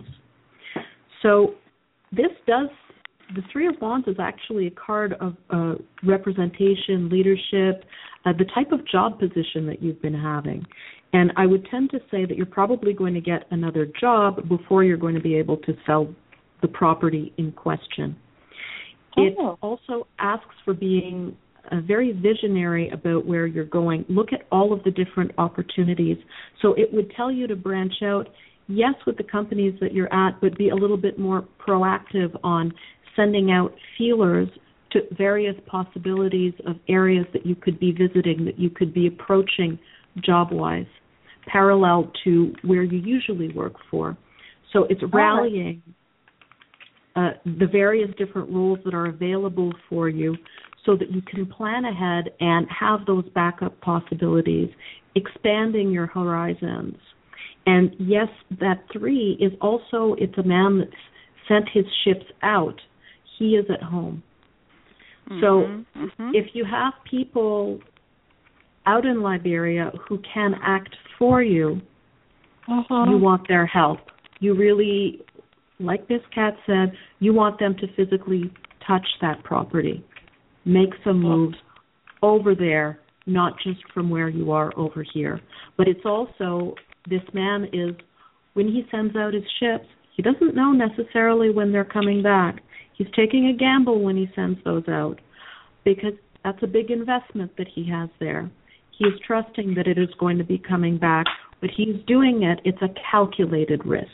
So this does, the Three of Wands is actually a card of uh, representation, leadership, uh, the type of job position that you've been having. And I would tend to say that you're probably going to get another job before you're going to be able to sell the property in question. It also asks for being uh, very visionary about where you're going. Look at all of the different opportunities. So it would tell you to branch out, yes, with the companies that you're at, but be a little bit more proactive on sending out feelers to various possibilities of areas that you could be visiting, that you could be approaching job-wise, parallel to where you usually work for. So it's rallying Uh, the various different roles that are available for you so that you can plan ahead and have those backup possibilities, expanding your horizons. And yes, that three is also, it's a man that's sent his ships out. He is at home. Mm-hmm, so mm-hmm. if you have people out in Liberia who can act for you, uh-huh. you want their help. You really... Like Miss Cat said, you want them to physically touch that property, make some moves over there, not just from where you are over here. But it's also, this man is, when he sends out his ships, he doesn't know necessarily when they're coming back. He's taking a gamble when he sends those out because that's a big investment that he has there. He is trusting that it is going to be coming back, but he's doing it, it's a calculated risk.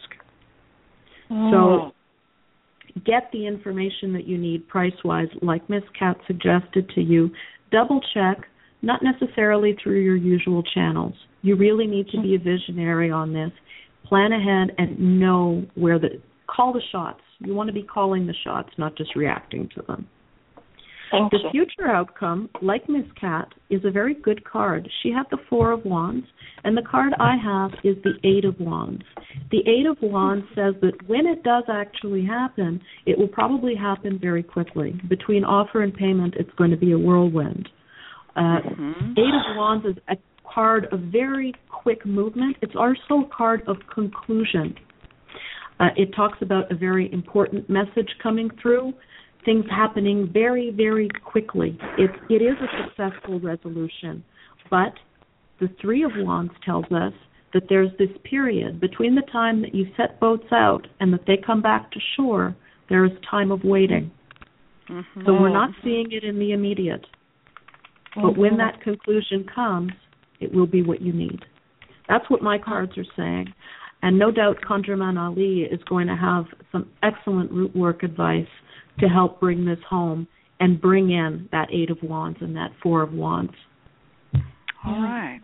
So get the information that you need price-wise, like Miss Cat suggested to you. Double-check, not necessarily through your usual channels. You really need to be a visionary on this. Plan ahead and know where the... Call the shots. You want to be calling the shots, not just reacting to them. Thank the you. future outcome, like Miss Cat, is a very good card. She had the Four of Wands, and the card I have is the Eight of Wands. The Eight of Wands says that when it does actually happen, it will probably happen very quickly. Between offer and payment, it's going to be a whirlwind. Uh, mm-hmm. Eight of Wands is a card of very quick movement. It's also a card of conclusion. Uh, it talks about a very important message coming through, things happening very, very quickly. It, it is a successful resolution. But the Three of Wands tells us that there's this period between the time that you set boats out and that they come back to shore, there is time of waiting. Mm-hmm. So we're not seeing it in the immediate. Mm-hmm. But when that conclusion comes, it will be what you need. That's what my cards are saying. And no doubt ConjureMan Ali is going to have some excellent root work advice to help bring this home and bring in that Eight of Wands and that Four of Wands. All right.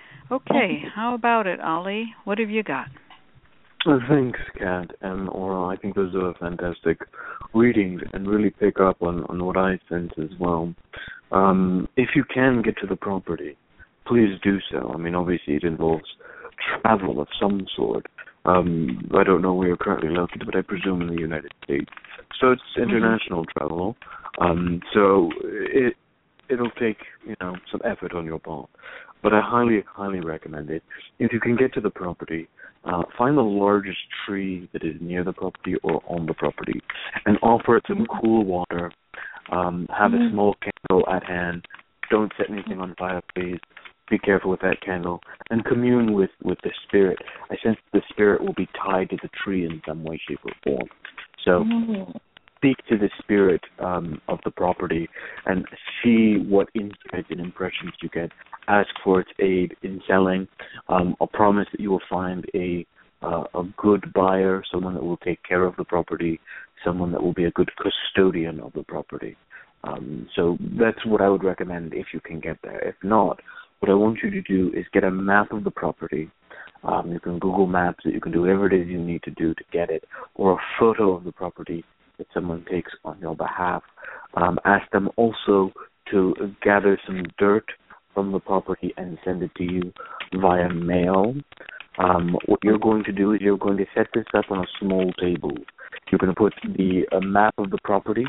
Okay, how about it, Ali? What have you got? Well, thanks, Kat and Aura. I think those are fantastic readings and really pick up on, on what I sense as well. Um, if you can get to the property, please do so. I mean, obviously it involves travel of some sort. Um, I don't know where you're currently located, but I presume in the United States. So it's international mm-hmm. travel. Um, so it it'll take, you know, some effort on your part. But I highly, highly recommend it. If you can get to the property, uh, find the largest tree that is near the property or on the property and offer it some cool water. Um, have mm-hmm. a small candle at hand. Don't set anything on fire, please. Be careful with that candle. And commune with, with the spirit. I sense the spirit will be tied to the tree in some way, shape, or form. So mm-hmm. speak to the spirit um, of the property and see what insights and impressions you get. Ask for its aid in selling. Um, I'll promise that you will find a uh, a good buyer, someone that will take care of the property, someone that will be a good custodian of the property. Um, so that's what I would recommend if you can get there. If not, what I want you to do is get a map of the property. Um, you can Google Maps it. You can do whatever it is you need to do to get it, or a photo of the property that someone takes on your behalf. Um, ask them also to gather some dirt from the property and send it to you via mail. Um, what you're going to do is you're going to set this up on a small table. You're going to put the uh, map of the property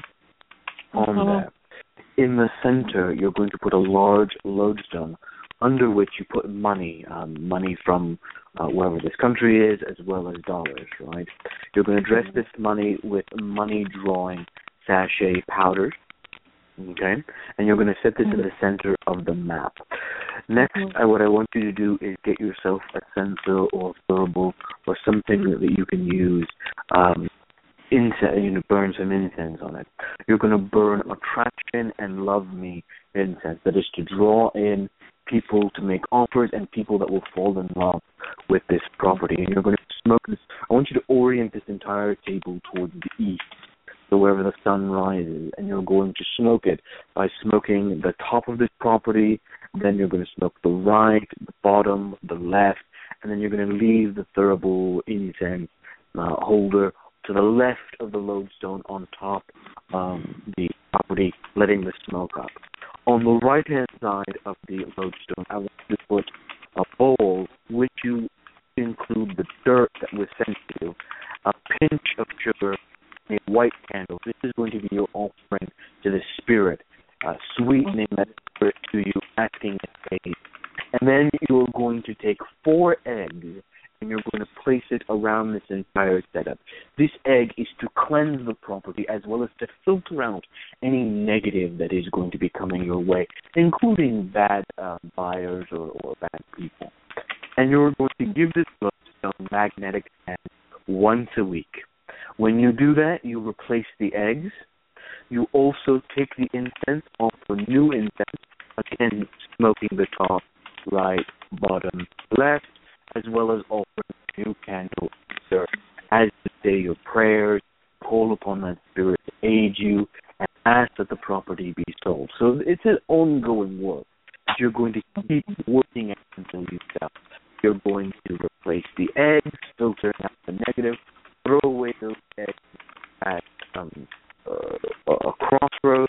on uh-huh. there. In the center, you're going to put a large lodestone under which you put money, um, money from uh, wherever this country is, as well as dollars, right? You're going to dress this money with money drawing sachet powders, okay? And you're going to set this in the center of the map. Next, uh, what I want you to do is get yourself a censer or a thurible or something that you can use. Um, Incense, you know, burn some incense on it. You're going to burn attraction and love me incense. That is to draw in people to make offers and people that will fall in love with this property. And you're going to smoke this. I want you to orient this entire table towards the east, so wherever the sun rises, and you're going to smoke it by smoking the top of this property. Then you're going to smoke the right, the bottom, the left, and then you're going to leave the thurible incense uh, holder to the left of the lodestone on top of um, the property, letting the smoke up. On the right-hand side of the lodestone, I want you to put a bowl which you include the dirt that was sent to you, a pinch of sugar, a white candle. This is going to be your offering to the spirit, uh, sweetening that spirit to you, acting in faith. And then you're going to take four eggs and you're going to place it around this entire setup. This egg is to cleanse the property as well as to filter out any negative that is going to be coming your way, including bad uh, buyers or, or bad people. And you're going to give this lodestone magnetic sand once a week. When you do that, you replace the eggs. You also take the incense off for new incense, again, smoking the top, right, bottom, left, as well as offering a new candle, sir, as you say your prayers, call upon that spirit to aid you, and ask that the property be sold. So it's an ongoing work. You're going to keep working at until you sell. You're going to replace the eggs, filter out the negative, throw away those eggs at um, uh, a crossroad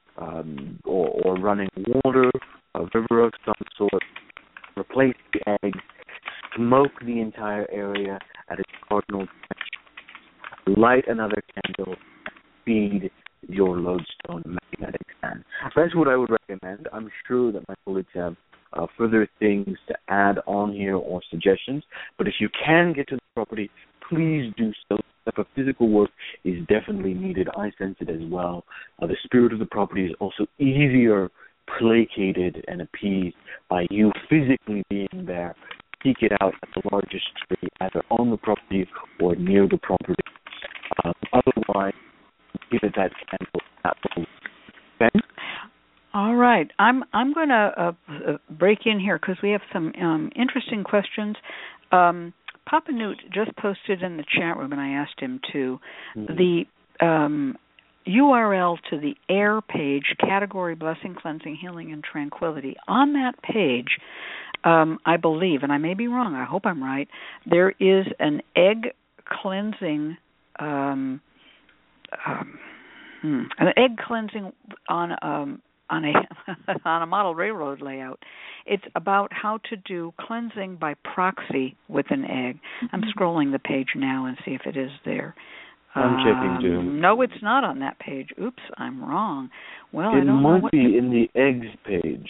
um, or, or running water, a river of some sort. Replace the eggs, smoke the entire area at its cardinal temperature, light another candle, feed your lodestone magnetic sand. That's what I would recommend. I'm sure that my colleagues have uh, further things to add on here or suggestions, but if you can get to the property, please do so. If physical work is definitely needed, I sense it as well. Uh, the spirit of the property is also easier placated and appeased by you physically being there. Seek it out at the largest tree, either on the property or near the property. Um, otherwise, give it that candle. That Ben? All right, I'm I'm going to uh, break in here because we have some um, interesting questions. Um, Papa Newt just posted in the chat room, and I asked him to, mm-hmm. the um, U R L to the AIR page, category Blessing, Cleansing, Healing, and Tranquility. On that page, um, I believe, and I may be wrong, I hope I'm right, there is an egg cleansing um, um, hmm, an egg cleansing on um, on a on a model railroad layout. It's about how to do cleansing by proxy with an egg. I'm scrolling the page now and see if it is there. I'm checking too. Um, no, it's not on that page. Oops, I'm wrong. Well, it I don't might know what be in the eggs page.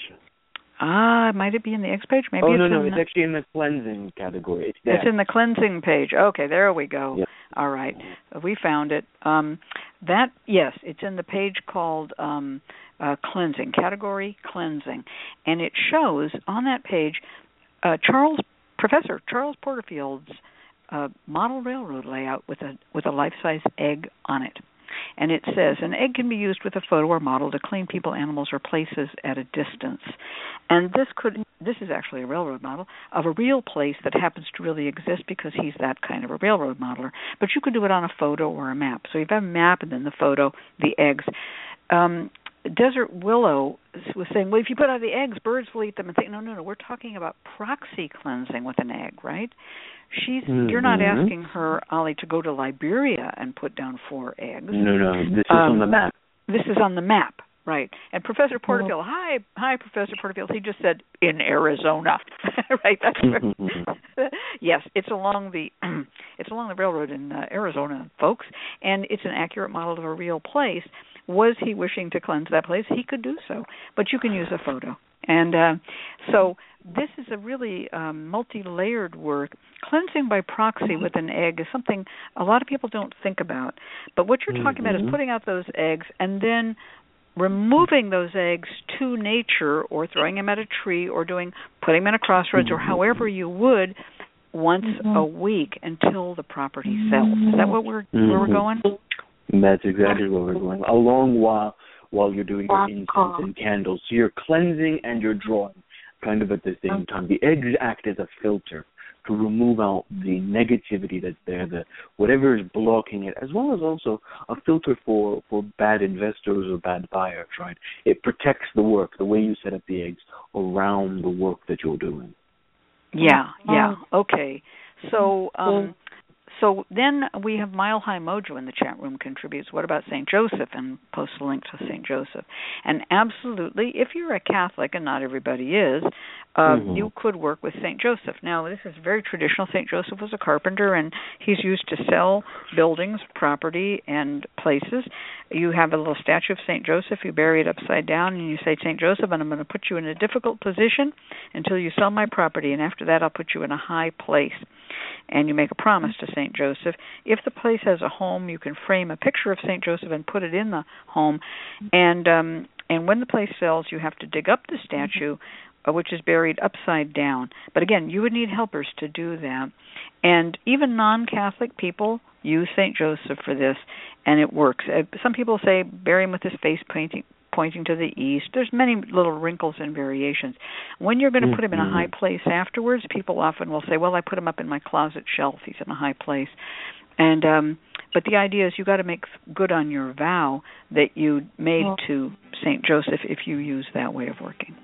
Ah, might it be in the eggs page? Maybe oh, it's no, in no, the... it's actually in the cleansing category. It's there. It's in the cleansing page. Okay, there we go. Yep. All right. We found it. Um, that, yes, it's in the page called um, uh, cleansing, category cleansing. And it shows on that page uh, Charles, Professor Charles Porterfield's uh, model railroad layout with a with a life-size egg on it. And it says, an egg can be used with a photo or model to clean people, animals, or places at a distance. And this could, this is actually a railroad model of a real place that happens to really exist because he's that kind of a railroad modeler. But you could do it on a photo or a map. So you've got a map and then the photo, the eggs. Um, Desert Willow was saying, well, if you put out the eggs, birds will eat them. And think, no, no, no, we're talking about proxy cleansing with an egg, right? She's. Mm-hmm. You're not asking her, Ollie, to go to Liberia and put down four eggs. No, no, this is um, on the map. This is on the map, right? And Professor Porterfield, oh. hi, hi, Professor Porterfield. He just said in Arizona, right? That's where, yes, it's along the it's along the railroad in uh, Arizona, folks, and it's an accurate model of a real place. Was he wishing to cleanse that place? He could do so, but you can use a photo. And uh, so this is a really um, multi-layered work. Cleansing by proxy with an egg is something a lot of people don't think about. But what you're talking mm-hmm. about is putting out those eggs and then removing those eggs to nature or throwing them at a tree or doing putting them in a crossroads mm-hmm. or however you would once mm-hmm. a week until the property sells. Is that what we're mm-hmm. where we're going? That's exactly where we're going. A long while while you're doing your incense and candles. So you're cleansing and you're drawing kind of at the same time. The eggs act as a filter to remove out the negativity that's there, the whatever is blocking it, as well as also a filter for, for bad investors or bad buyers, right? It protects the work, the way you set up the eggs around the work that you're doing. Yeah, yeah, okay. So um, so then we have Mile High Mojo in the chat room contributes. What about Saint Joseph? And posts a link to Saint Joseph. And absolutely, if you're a Catholic, and not everybody is, uh, mm-hmm. you could work with Saint Joseph. Now, this is very traditional. Saint Joseph was a carpenter, and he's used to sell buildings, property, and places. You have a little statue of Saint Joseph. You bury it upside down, and you say, Saint Joseph, and I'm going to put you in a difficult position until you sell my property, and after that, I'll put you in a high place. And you make a promise to Saint Joseph. If the place has a home, you can frame a picture of Saint Joseph and put it in the home. And um, and when the place sells, you have to dig up the statue, uh, which is buried upside down. But again, you would need helpers to do that. And even non-Catholic people use Saint Joseph for this, and it works. Uh, some people say bury him with his face painting. pointing to the east. There's many little wrinkles and variations. When you're going to put him in a high place afterwards, people often will say, well, I put him up in my closet shelf. He's in a high place. And um, but the idea is you got to make good on your vow that you made to Saint Joseph if you use that way of working.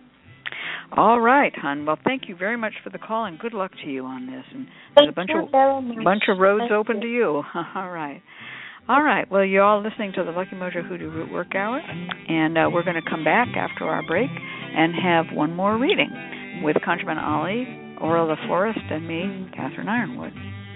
All right, hon. Well, thank you very much for the call, and good luck to you on this. And there's a bunch of bunch of roads thank open you. to you. All right. All right. Well, you're all listening to the Lucky Mojo Hoodoo Root Work Hour, and uh, we're going to come back after our break and have one more reading with ConjureMan Ollie, Aurora the Florist, and me, Catherine Ironwood.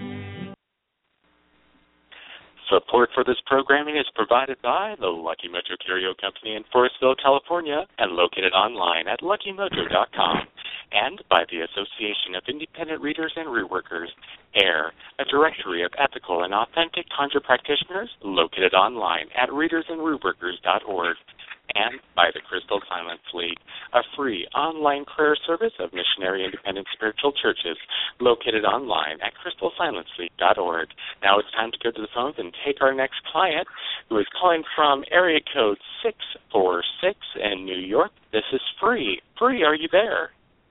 Support for this programming is provided by the Lucky Mojo Curio Company in Forestville, California, and located online at lucky mojo dot com, and by the Association of Independent Readers and Rootworkers, AIR, a directory of ethical and authentic conjure practitioners, located online at readers and rootworkers dot org, and by the Crystal Silence League, a free online prayer service of missionary independent spiritual churches, located online at crystal silence league dot org. Now it's time to go to the phones and take our next client, who is calling from area code six four six in New York. This is Free. Free, are you there?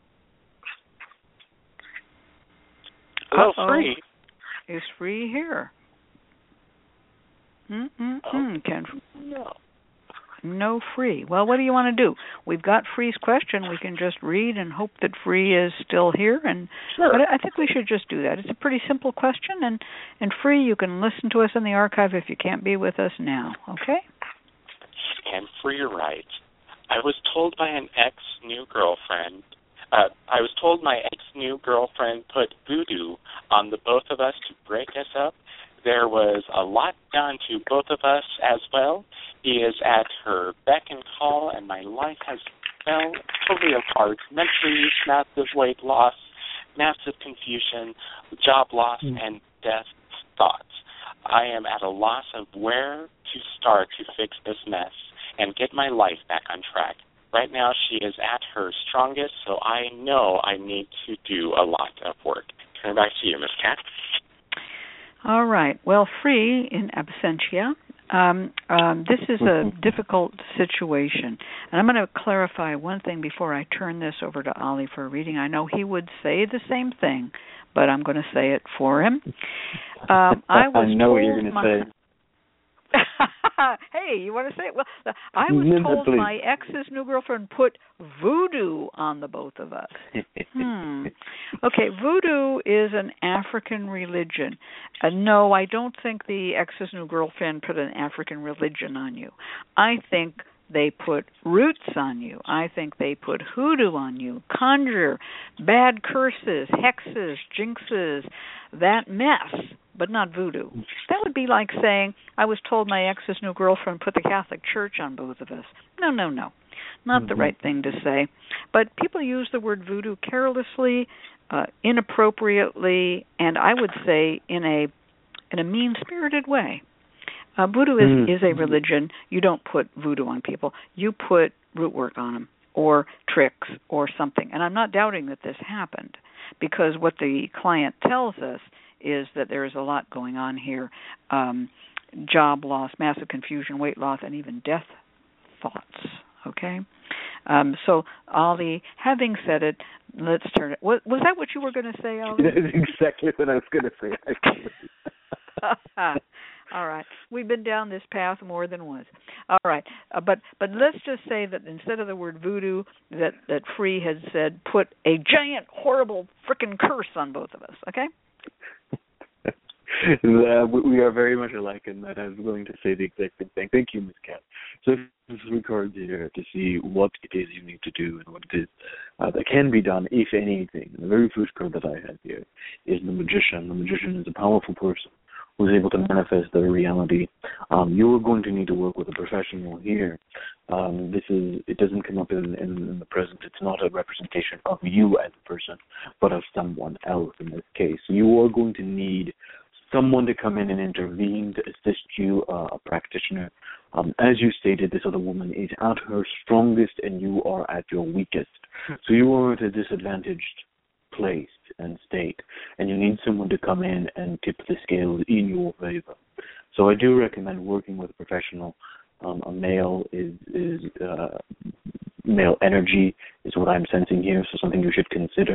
Hello, Uh-oh. Free. Is Free here? Mm-mm-mm. Oh. Can... No. No Free. Well, what do you want to do? We've got Free's question. We can just read and hope that Free is still here. And Sure. But I think we should just do that. It's a pretty simple question, and, and Free, you can listen to us in the archive if you can't be with us now, okay? And Free writes, I was told by an ex-new girlfriend, uh, I was told my ex-new girlfriend put voodoo on the both of us to break us up. There was a lot done to both of us as well. He is at her beck and call, and my life has fell totally apart. Mentally, massive weight loss, massive confusion, job loss, mm. and death thoughts. I am at a loss of where to start to fix this mess and get my life back on track. Right now, she is at her strongest, so I know I need to do a lot of work. Turn back to you, Miz Cat. All right. Well, Free in absentia. Um, um, this is a difficult situation. And I'm going to clarify one thing before I turn this over to Ollie for a reading. I know he would say the same thing, but I'm going to say it for him. Um, I, was I know told what you're going to my... say. Hey, you want to say it? Well, I was told Please. my ex's new girlfriend put voodoo on the both of us. hmm. Okay, voodoo is an African religion. Uh, no, I don't think the ex's new girlfriend put an African religion on you. I think they put roots on you. I think they put hoodoo on you, conjure, bad curses, hexes, jinxes, that mess, but not voodoo. That would be like saying, I was told my ex's new girlfriend put the Catholic Church on both of us. No, no, no. Not mm-hmm. the right thing to say. But people use the word voodoo carelessly, uh, inappropriately, and I would say in a in a mean-spirited way. Uh, voodoo is, mm. is a religion. You don't put voodoo on people. You put root work on them or tricks or something. And I'm not doubting that this happened, because what the client tells us is that there is a lot going on here. Um, job loss, massive confusion, weight loss, and even death thoughts. Okay? Um, so, Ollie, having said it, let's turn it. Was, was that what you were going to say, Ollie? That's exactly what I was going to say, actually. All right. We've been down this path more than once. All right. Uh, but but let's just say that instead of the word voodoo, that, that Free had said, put a giant, horrible, frickin' curse on both of us, okay? uh, we are very much alike in that I was going to say the exact same thing. Thank you, Miz Cat. So there's three cards here to see what it is you need to do and what it is uh, that can be done, if anything. The very first card that I have here is the Magician. The Magician is a powerful person who's able to manifest their reality. Um, you are going to need to work with a professional here. Um, this is it doesn't come up in, in, in the present. It's not a representation of you as a person, but of someone else in this case. So you are going to need someone to come in and intervene to assist you, uh, a practitioner. Um, as you stated, this other woman is at her strongest and you are at your weakest. So you are at a disadvantaged place and state, and you need someone to come in and tip the scales in your favor. So I do recommend working with a professional. Um, a male is, is uh, male energy is what I'm sensing here, so something you should consider.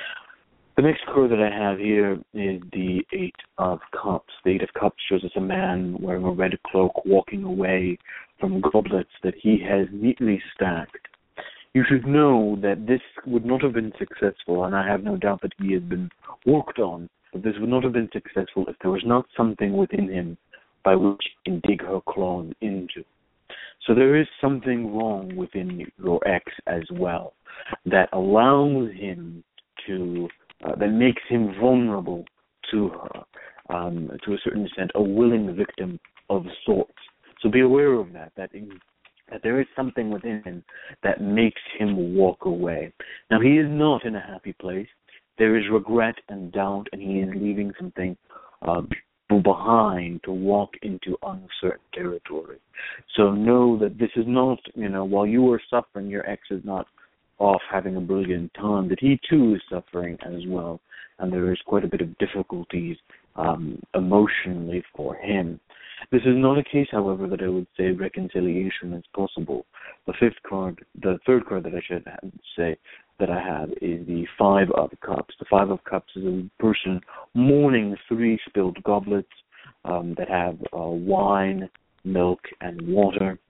The next card that I have here is the Eight of Cups. The Eight of Cups shows us a man wearing a red cloak walking away from goblets that he has neatly stacked. You should know that this would not have been successful, and I have no doubt that he has been worked on, but this would not have been successful if there was not something within him by which he can dig her claws into. So there is something wrong within your ex as well that allows him to, uh, that makes him vulnerable to her, um, to a certain extent, a willing victim of sorts. So be aware of that, that in, that there is something within him that makes him walk away. Now, he is not in a happy place. There is regret and doubt, and he is leaving something uh, behind to walk into uncertain territory. So know that this is not, you know, while you are suffering, your ex is not off having a brilliant time, that he too is suffering as well. And there is quite a bit of difficulties um, emotionally for him. This is not a case, however, that I would say reconciliation is possible. The fifth card, the third card that I should have, say that I have is the Five of Cups. The Five of Cups is a person mourning three spilled goblets um, that have uh, wine, milk, and water.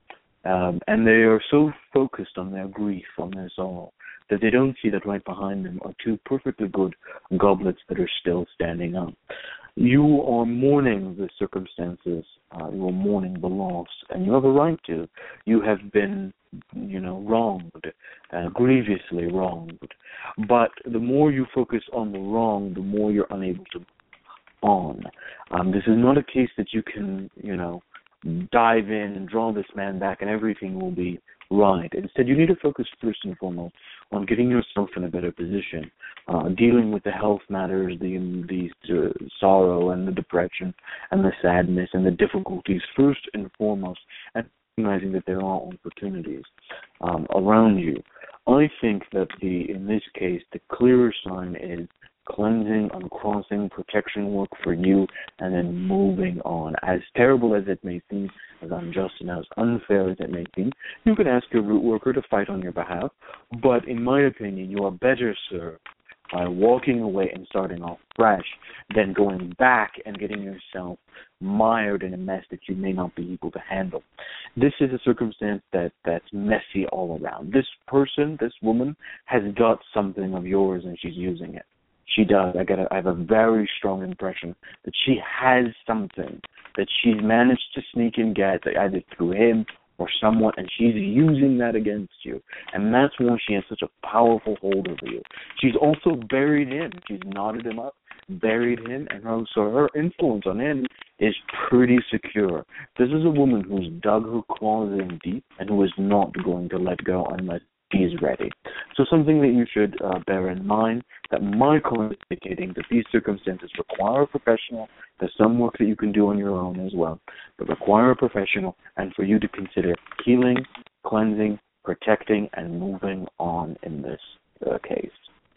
Um, and they are so focused on their grief, on their sorrow, that they don't see that right behind them are two perfectly good goblets that are still standing up. You are mourning the circumstances, uh, you are mourning the loss, and you have a right to. You have been, you know, wronged, uh, grievously wronged. But the more you focus on the wrong, the more you're unable to move on. Um, this is not a case that you can, you know, dive in and draw this man back and everything will be right. Instead, you need to focus first and foremost on getting yourself in a better position, uh, dealing with the health matters, the the uh, sorrow and the depression and the sadness and the difficulties first and foremost, and recognizing that there are opportunities um, around you. I think that the in this case, the clearer sign is cleansing, uncrossing, protection work for you, and then moving on. As terrible as it may seem, as unjust and as unfair as it may seem, you can ask your root worker to fight on your behalf, but in my opinion, you are better served by walking away and starting off fresh than going back and getting yourself mired in a mess that you may not be able to handle. This is a circumstance that, that's messy all around. This person, this woman, has got something of yours and she's using it. She does. I get. A, I have a very strong impression that she has something that she's managed to sneak and get, either through him or someone, and she's using that against you. And that's why she has such a powerful hold over you. She's also buried him. She's knotted him up, buried him, and her, so her influence on him is pretty secure. This is a woman who's dug her claws in deep and who is not going to let go unless she is ready. So something that you should uh, bear in mind, that my call is indicating that these circumstances require a professional. There's some work that you can do on your own as well, but require a professional, and for you to consider healing, cleansing, protecting, and moving on in this uh, case.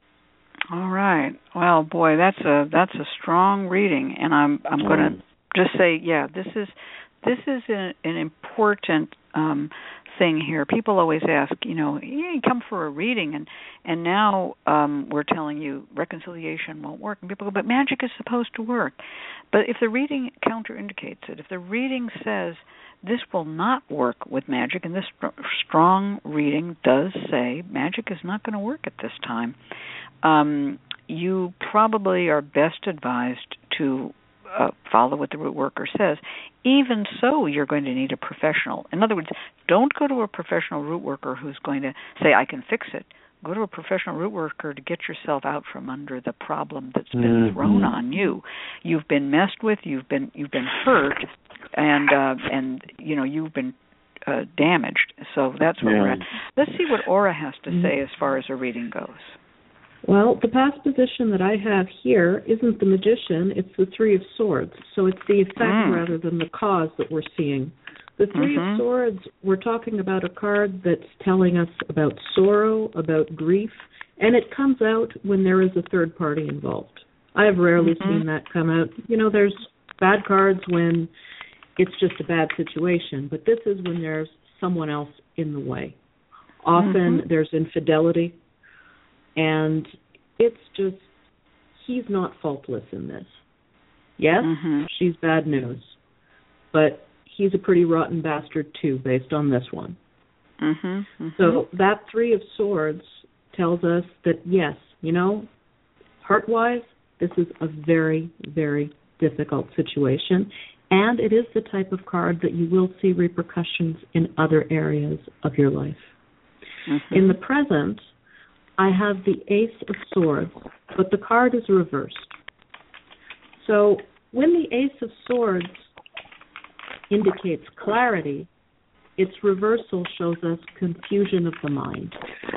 All right. Well, boy, that's a that's a strong reading, and I'm I'm going to mm. just say, yeah, this is this is an, an important um, thing here. People always ask, you know, yeah, you come for a reading, and and now um, we're telling you reconciliation won't work. And people go, but magic is supposed to work. But if the reading counterindicates it, if the reading says this will not work with magic, and this strong reading does say magic is not going to work at this time, um, you probably are best advised to Uh, follow what the root worker says. Even so, you're going to need a professional. In other words, don't go to a professional root worker who's going to say, I can fix it. Go to a professional root worker to get yourself out from under the problem that's been mm-hmm. thrown on you. You've been messed with, you've been you've been hurt, and uh, and you know you've been uh, damaged. So that's where yeah. we're at. Let's see what Aura has to mm-hmm. say as far as a reading goes. Well, the past position that I have here isn't the Magician, it's the Three of Swords. So it's the effect mm. rather than the cause that we're seeing. The Three mm-hmm. of Swords, we're talking about a card that's telling us about sorrow, about grief, and it comes out when there is a third party involved. I have rarely mm-hmm. seen that come out. You know, there's bad cards when it's just a bad situation, but this is when there's someone else in the way. Often mm-hmm. there's infidelity. And it's just, he's not faultless in this. Yes, mm-hmm. she's bad news. But he's a pretty rotten bastard, too, based on this one. Mm-hmm. Mm-hmm. So that Three of Swords tells us that, yes, you know, heart-wise, this is a very, very difficult situation. And it is the type of card that you will see repercussions in other areas of your life. Mm-hmm. In the present, I have the Ace of Swords, but the card is reversed. So when the Ace of Swords indicates clarity, its reversal shows us confusion of the mind.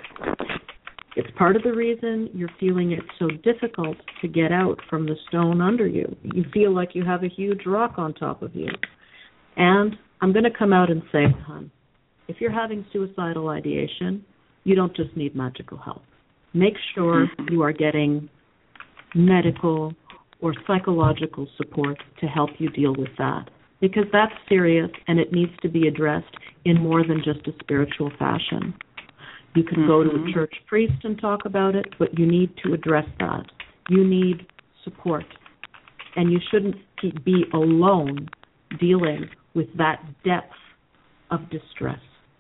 It's part of the reason you're feeling it so difficult to get out from the stone under you. You feel like you have a huge rock on top of you. And I'm going to come out and say, hon, if you're having suicidal ideation, you don't just need magical help. Make sure you are getting medical or psychological support to help you deal with that, because that's serious and it needs to be addressed in more than just a spiritual fashion. You can mm-hmm. go to a church priest and talk about it, but you need to address that. You need support, and you shouldn't be alone dealing with that depth of distress.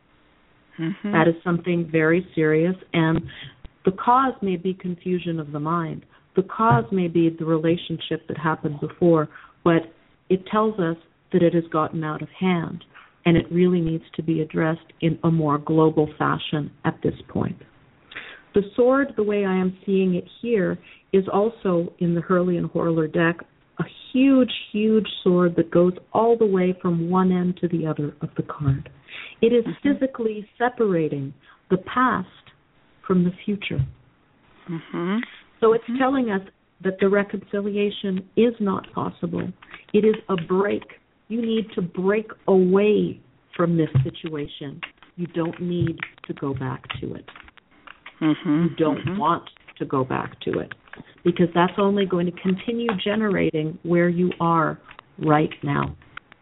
Mm-hmm. That is something very serious, and the cause may be confusion of the mind. The cause may be the relationship that happened before, but it tells us that it has gotten out of hand, and it really needs to be addressed in a more global fashion at this point. The sword, the way I am seeing it here, is also in the Hurley and Horler deck, a huge, huge sword that goes all the way from one end to the other of the card. It is mm-hmm. physically separating the past from the future. Mm-hmm. So it's mm-hmm. telling us that the reconciliation is not possible. It is a break. You need to break away from this situation. You don't need to go back to it. Mm-hmm. You don't mm-hmm. want to go back to it, because that's only going to continue generating where you are right now.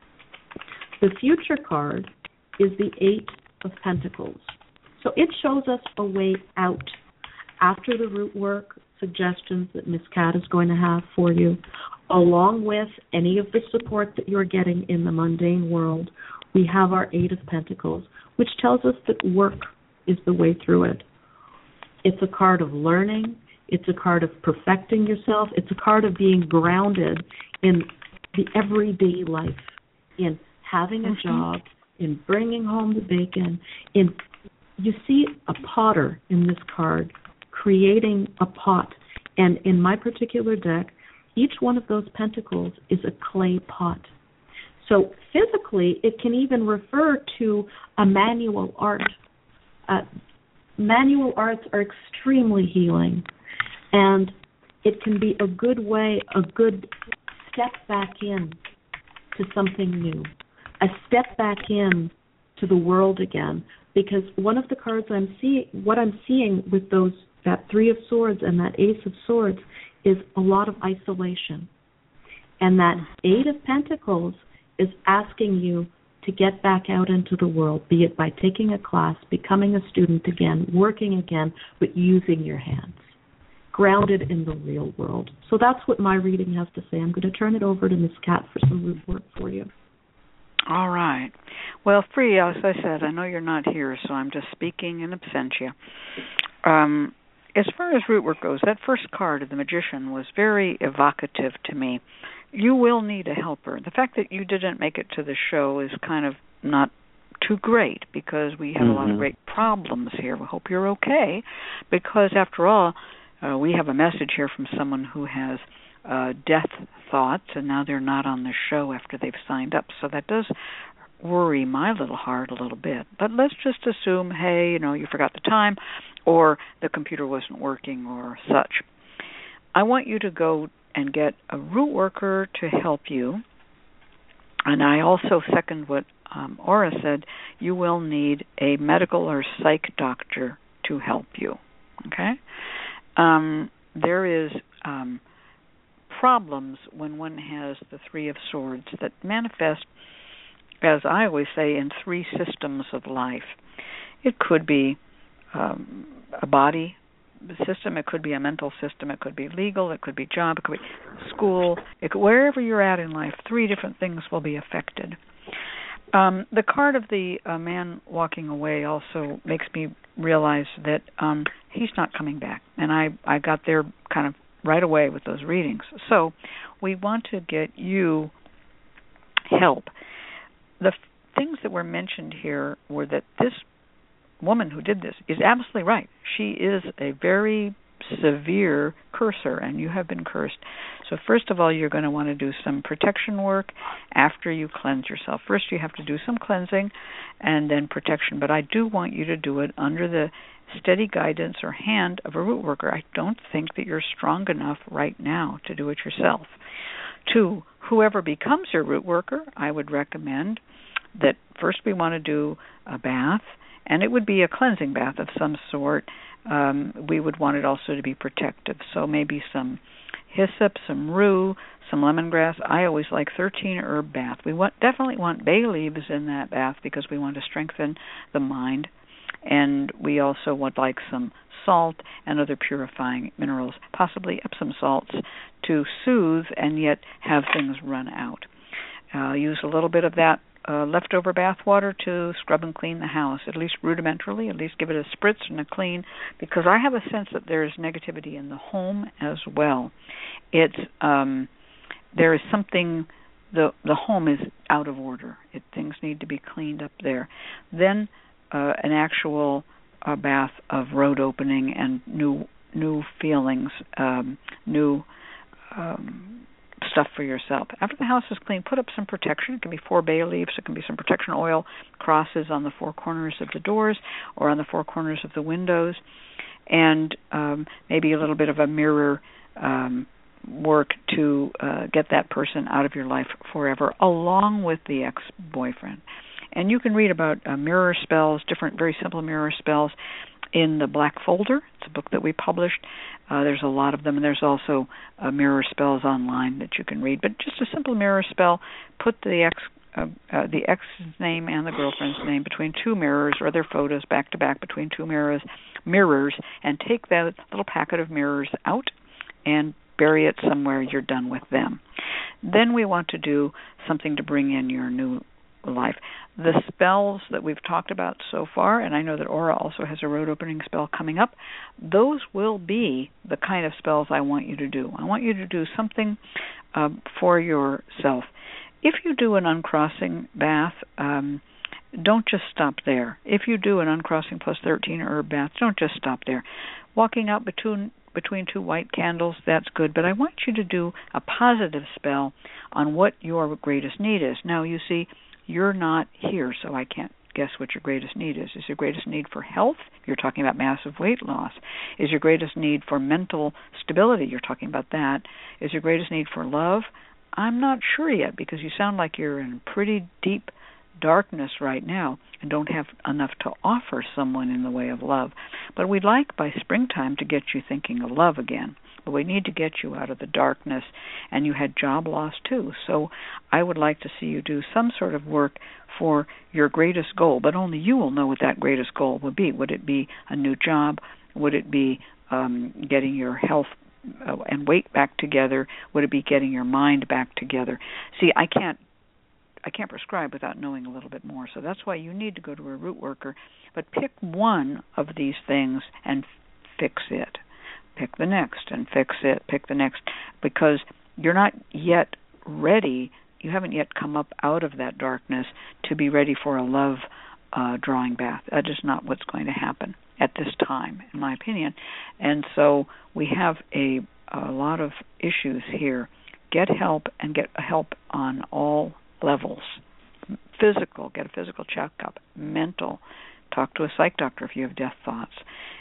The future card is the Eight of Pentacles. So it shows us a way out after the root work suggestions that Miss Cat is going to have for you, along with any of the support that you're getting in the mundane world. We have our Eight of Pentacles, which tells us that work is the way through it. It's a card of learning. It's a card of perfecting yourself. It's a card of being grounded in the everyday life, in having a mm-hmm. job, in bringing home the bacon. In you see a potter in this card creating a pot. And in my particular deck, each one of those pentacles is a clay pot. So physically, it can even refer to a manual art. Uh, manual arts are extremely healing, and it can be a good way, a good step back in to something new, a step back in to the world again. Because one of the cards I'm seeing, what I'm seeing with those, that Three of Swords and that Ace of Swords, is a lot of isolation. And that Eight of Pentacles is asking you to get back out into the world, be it by taking a class, becoming a student again, working again, but using your hands, grounded in the real world. So that's what my reading has to say. I'm going to turn it over to Miss Cat for some root work for you. All right. Well, Free, as I said, I know you're not here, so I'm just speaking in absentia. Um, as far as root work goes, that first card of the Magician was very evocative to me. You will need a helper. The fact that you didn't make it to the show is kind of not too great, because we have mm-hmm. a lot of great problems here. We hope you're okay, because after all, uh, we have a message here from someone who has uh, death thoughts, and now they're not on the show after they've signed up. So that does worry my little heart a little bit. But let's just assume, hey, you know, you forgot the time, or the computer wasn't working, or such. I want you to go and get a root worker to help you. And I also second what um, Aura said. You will need a medical or psych doctor to help you. Okay? Um, there is um, problems when one has the Three of Swords that manifest, as I always say, in three systems of life. It could be um, a body system, it could be a mental system, it could be legal, it could be job, it could be school, it could, wherever you're at in life, three different things will be affected. Um, the card of the uh, man walking away also makes me realize that um, he's not coming back, and I, I got there kind of right away with those readings. So we want to get you help. The f- things that were mentioned here were that this woman who did this is absolutely right. She is a very severe cursor, and you have been cursed. So first of all, you're going to want to do some protection work after you cleanse yourself. First, you have to do some cleansing and then protection. But I do want you to do it under the steady guidance or hand of a root worker. I don't think that you're strong enough right now to do it yourself. Two, whoever becomes your root worker, I would recommend that first we want to do a bath, and it would be a cleansing bath of some sort. Um, we would want it also to be protective. So maybe some hyssop, some rue, some lemongrass. I always like thirteen herb bath. We want definitely want bay leaves in that bath because we want to strengthen the mind. And we also would like some salt and other purifying minerals, possibly Epsom salts, to soothe and yet have things run out. Uh, use a little bit of that uh, leftover bath water to scrub and clean the house, at least rudimentarily, at least give it a spritz and a clean, because I have a sense that there's negativity in the home as well. It's um, there is something, the the home is out of order. It, things need to be cleaned up there. Then uh, an actual uh, bath of road opening and new new feelings, um, new um, stuff for yourself. After the house is clean, put up some protection. It can be four bay leaves. It can be some protection oil, crosses on the four corners of the doors or on the four corners of the windows, and um, maybe a little bit of a mirror um, work to uh, get that person out of your life forever, along with the ex-boyfriend. And you can read about uh, mirror spells, different very simple mirror spells, in the Black Folder. It's a book that we published. Uh, there's a lot of them, and there's also uh, mirror spells online that you can read. But just a simple mirror spell, put the ex uh, uh, the ex's name and the girlfriend's name between two mirrors, or their photos back to back between two mirrors, mirrors, and take that little packet of mirrors out and bury it somewhere you're done with them. Then we want to do something to bring in your new life. The spells that we've talked about so far, and I know that Aura also has a road opening spell coming up, those will be the kind of spells I want you to do. I want you to do something uh, for yourself. If you do an uncrossing bath, um, don't just stop there. If you do an uncrossing plus thirteen herb bath, don't just stop there. Walking out between between two white candles, that's good, but I want you to do a positive spell on what your greatest need is. Now, you see, you're not here, so I can't guess what your greatest need is. Is your greatest need for health? You're talking about massive weight loss. Is your greatest need for mental stability? You're talking about that. Is your greatest need for love? I'm not sure yet, because you sound like you're in pretty deep darkness right now and don't have enough to offer someone in the way of love. But we'd like by springtime to get you thinking of love again. But we need to get you out of the darkness, and you had job loss too. So I would like to see you do some sort of work for your greatest goal, but only you will know what that greatest goal would be. Would it be a new job? Would it be um, getting your health uh, and weight back together? Would it be getting your mind back together? See, I can't I can't prescribe without knowing a little bit more. So that's why you need to go to a root worker. But pick one of these things and fix it. Pick the next and fix it. Pick the next, because you're not yet ready. You haven't yet come up out of that darkness to be ready for a love uh, drawing bath. That is not what's going to happen at this time, in my opinion. And so we have a, a lot of issues here. Get help, and get help on all levels. Physical, get a physical checkup. Mental, talk to a psych doctor if you have death thoughts.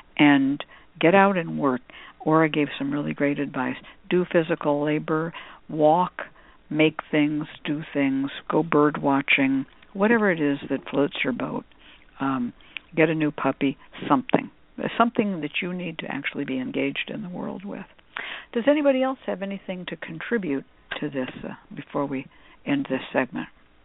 And get out and work. Aura gave some really great advice. Do physical labor, walk, make things, do things, go bird watching, whatever it is that floats your boat. Um, get a new puppy, something. Something that you need to actually be engaged in the world with. Does anybody else have anything to contribute to this uh, before we end this segment?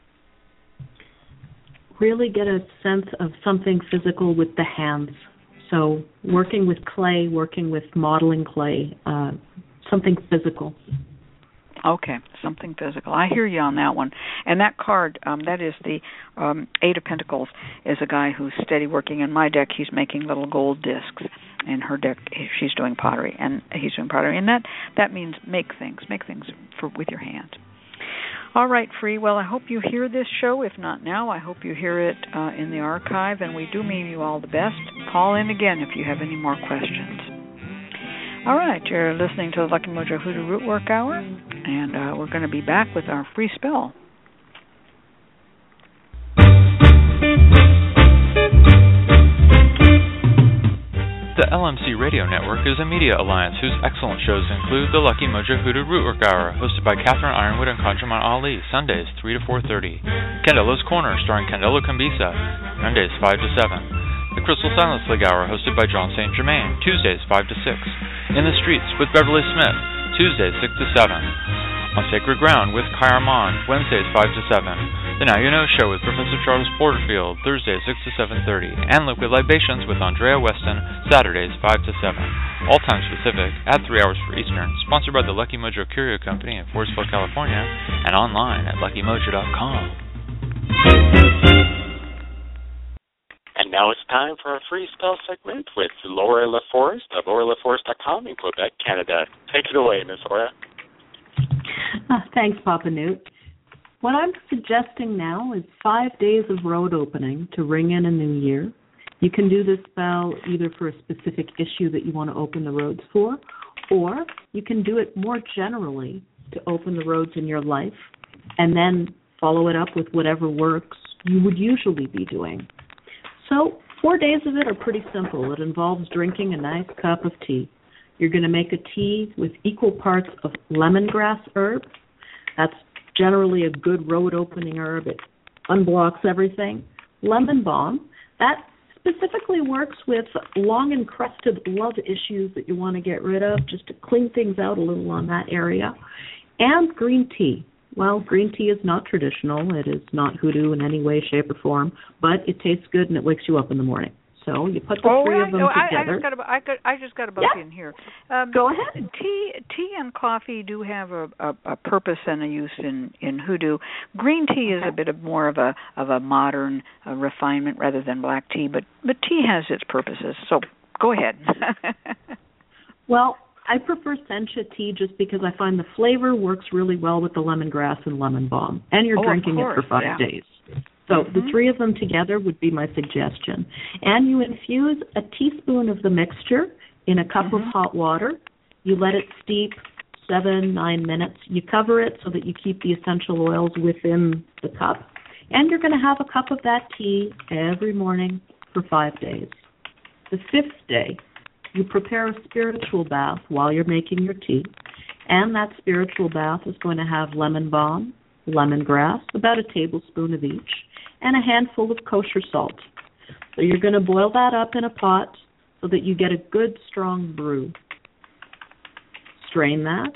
Really get a sense of something physical with the hands. So working with clay, working with modeling clay, uh, something physical. Okay, something physical. I hear you on that one. And that card, um, that is the um, Eight of Pentacles, is a guy who's steady working. In my deck, he's making little gold discs. In her deck, she's doing pottery, and he's doing pottery. And that, that means make things, make things for with your hands. All right, Free. Well, I hope you hear this show. If not now, I hope you hear it uh, in the archive, and we do mean you all the best. Call in again if you have any more questions. All right, you're listening to the Lucky Mojo Hoodoo Rootwork Hour, and uh, we're going to be back with our free spell. The L M C Radio Network is a media alliance whose excellent shows include the Lucky Mojo Hoodoo Rootwork Hour, hosted by Catherine Ironwood and Conjureman Ali, Sundays three to four thirty. Candelo's Corner, starring Candelo Cambisa, Mondays five to seven. The Crystal Silence League Hour, hosted by John Saint Germain, Tuesdays five to six. In the Streets with Beverly Smith, Tuesdays six to seven. On Sacred Ground with Kai Armand, Wednesdays five to seven. The Now You Know Show with Professor Charles Porterfield, Thursdays six to seven thirty. And Liquid Libations with Andrea Weston, Saturdays five to seven. All times Pacific, at three hours for Eastern. Sponsored by the Lucky Mojo Curio Company in Forestville, California, and online at lucky mojo dot com. now it's time for our free spell segment with Laura LaForest of Laura LaForest dot com in Quebec, Canada. Take it away, Miss Laura. Uh, thanks, Papa Newt. What I'm suggesting now is five days of road opening to ring in a new year. You can do this spell either for a specific issue that you want to open the roads for, or you can do it more generally to open the roads in your life and then follow it up with whatever works you would usually be doing. So four days of it are pretty simple. It involves drinking a nice cup of tea. You're going to make a tea with equal parts of lemongrass herb. That's generally a good road opening herb. It unblocks everything. Lemon balm, that specifically works with long encrusted love issues that you want to get rid of, just to clean things out a little on that area. And green tea. Well, green tea is not traditional. It is not hoodoo in any way, shape, or form, but it tastes good and it wakes you up in the morning. So you put the oh, three I, of them no, together. I, I just got a, I, got, I just got a bump yeah. in here. Um, Go ahead. Tea, tea and coffee do have a, a, a purpose and a use in, in hoodoo. Green tea is a bit of more of a of a modern uh, refinement rather than black tea, but but tea has its purposes. So go ahead. Well, I prefer sencha tea just because I find the flavor works really well with the lemongrass and lemon balm, and you're oh, drinking course, it for five yeah. days. So mm-hmm. the three of them together would be my suggestion. And you infuse a teaspoon of the mixture in a cup mm-hmm. of hot water. You let it steep seven, nine minutes. You cover it so that you keep the essential oils within the cup. And you're going to have a cup of that tea every morning for five days. The fifth day, you prepare a spiritual bath while you're making your tea. And that spiritual bath is going to have lemon balm, lemongrass, about a tablespoon of each, and a handful of kosher salt. So you're going to boil that up in a pot so that you get a good strong brew. Strain that.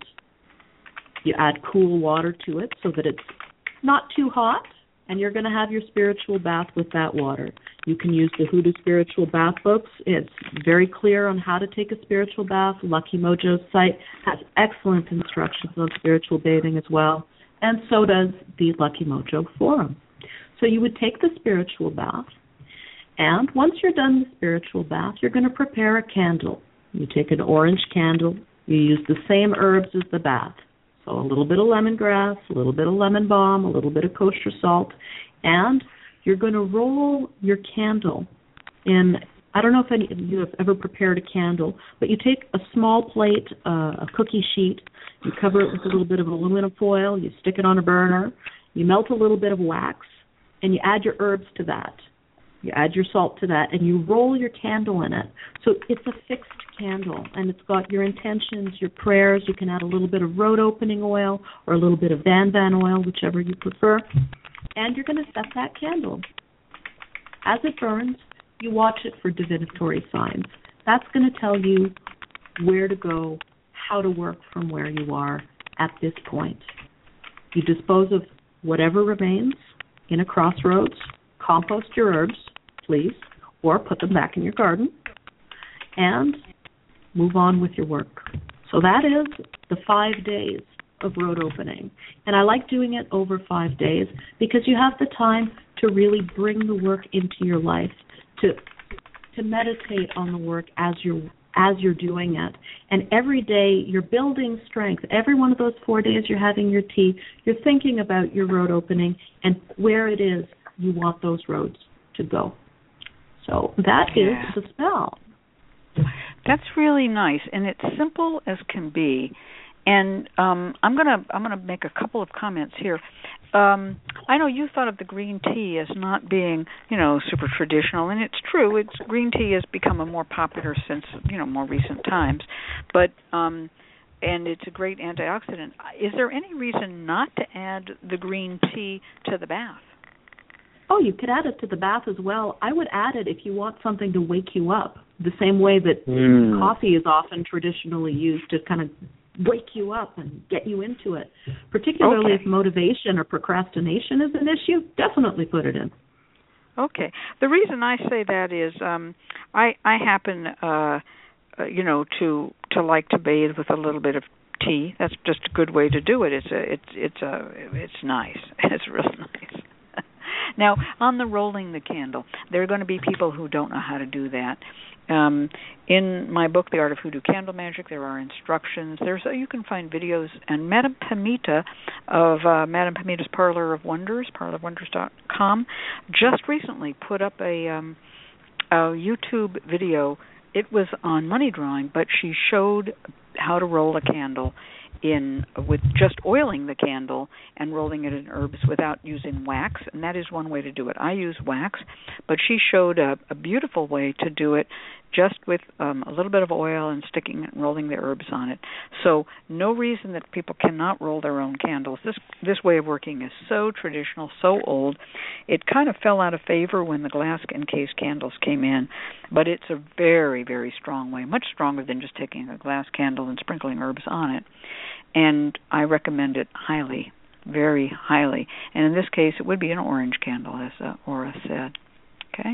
You add cool water to it so that it's not too hot, and you're going to have your spiritual bath with that water. You can use the Hoodoo Spiritual Bath books. It's very clear on how to take a spiritual bath. Lucky Mojo's site has excellent instructions on spiritual bathing as well, and so does the Lucky Mojo Forum. So you would take the spiritual bath, and once you're done the spiritual bath, you're going to prepare a candle. You take an orange candle. You use the same herbs as the bath. So a little bit of lemongrass, a little bit of lemon balm, a little bit of kosher salt, and you're going to roll your candle in, I don't know if any of you have ever prepared a candle, but you take a small plate, uh, a cookie sheet, you cover it with a little bit of aluminum foil, you stick it on a burner, you melt a little bit of wax, and you add your herbs to that. You add your salt to that, and you roll your candle in it. So it's a fixed candle, and it's got your intentions, your prayers. You can add a little bit of road opening oil or a little bit of Van Van oil, whichever you prefer. And you're going to set that candle. As it burns, you watch it for divinatory signs. That's going to tell you where to go, how to work from where you are at this point. You dispose of whatever remains in a crossroads. Compost your herbs, please, or put them back in your garden, and move on with your work. So that is the five days of road opening. And I like doing it over five days because you have the time to really bring the work into your life, to to meditate on the work as you're as you're doing it. And every day you're building strength. Every one of those four days you're having your tea, you're thinking about your road opening and where it is you want those roads to go. So that yeah. is the spell. That's really nice, and it's simple as can be. And um, I'm gonna I'm gonna make a couple of comments here. Um, I know you thought of the green tea as not being, you know, super traditional, and it's true. It's green tea has become a more popular since, you know, more recent times, but um, and it's a great antioxidant. Is there any reason not to add the green tea to the bath? Oh, you could add it to the bath as well. I would add it if you want something to wake you up, the same way that mm. coffee is often traditionally used to kind of wake you up and get you into it. Particularly okay. if motivation or procrastination is an issue, definitely put it in. Okay. The reason I say that is um, I I happen, uh, uh, you know, to to like to bathe with a little bit of tea. That's just a good way to do it. It's a it's it's a it's nice. It's real nice. Now, on the rolling the candle, there are going to be people who don't know how to do that. Um, in my book, The Art of Hoodoo Candle Magic, there are instructions. There's uh, you can find videos. And Madame Pamita of uh, Madame Pamita's Parlor of Wonders, parlor of wonders dot com, just recently put up a, um, a YouTube video. It was on money drawing, but she showed how to roll a candle in with just oiling the candle and rolling it in herbs without using wax, and that is one way to do it. I use wax, but she showed a, a beautiful way to do it just with um, a little bit of oil and sticking and rolling the herbs on it. So no reason that people cannot roll their own candles. This this way of working is so traditional, so old. It kind of fell out of favor when the glass encased candles came in, but it's a very, very strong way, much stronger than just taking a glass candle and sprinkling herbs on it. And I recommend it highly, very highly. And in this case, it would be an orange candle, as uh, Aura said. Okay?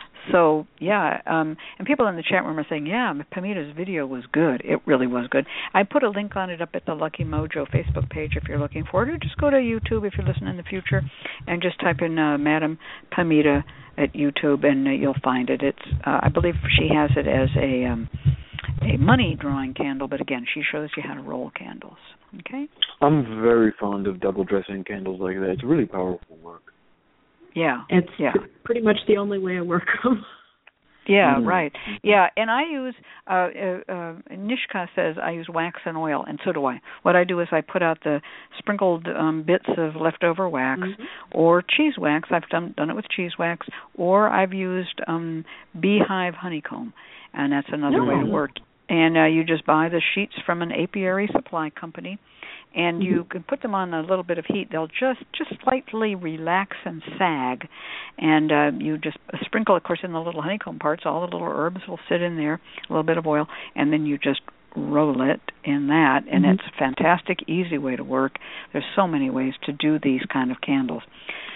So, yeah, um, and people in the chat room are saying, yeah, Pamita's video was good. It really was good. I put a link on it up at the Lucky Mojo Facebook page if you're looking for it. Or just go to YouTube if you're listening in the future and just type in uh, Madame Pamita at YouTube and uh, you'll find it. It's uh, I believe she has it as a... Um, a money drawing candle, but again, she shows you how to roll candles. Okay? I'm very fond of double dressing candles like that. It's really powerful work. Yeah. It's yeah. pr- pretty much the only way I work them. Yeah, mm. right. Yeah, and I use, uh, uh, uh, Nishka says I use wax and oil, and so do I. What I do is I put out the sprinkled um, bits of leftover wax mm-hmm. or cheese wax. I've done, done it with cheese wax, or I've used um, beehive honeycomb, and that's another mm-hmm. way to work. And uh, you just buy the sheets from an apiary supply company, and mm-hmm. you can put them on a little bit of heat. They'll just, just slightly relax and sag, and uh, you just sprinkle, of course, in the little honeycomb parts. All the little herbs will sit in there, a little bit of oil, and then you just roll it in that, and mm-hmm. it's a fantastic, easy way to work. There's so many ways to do these kind of candles.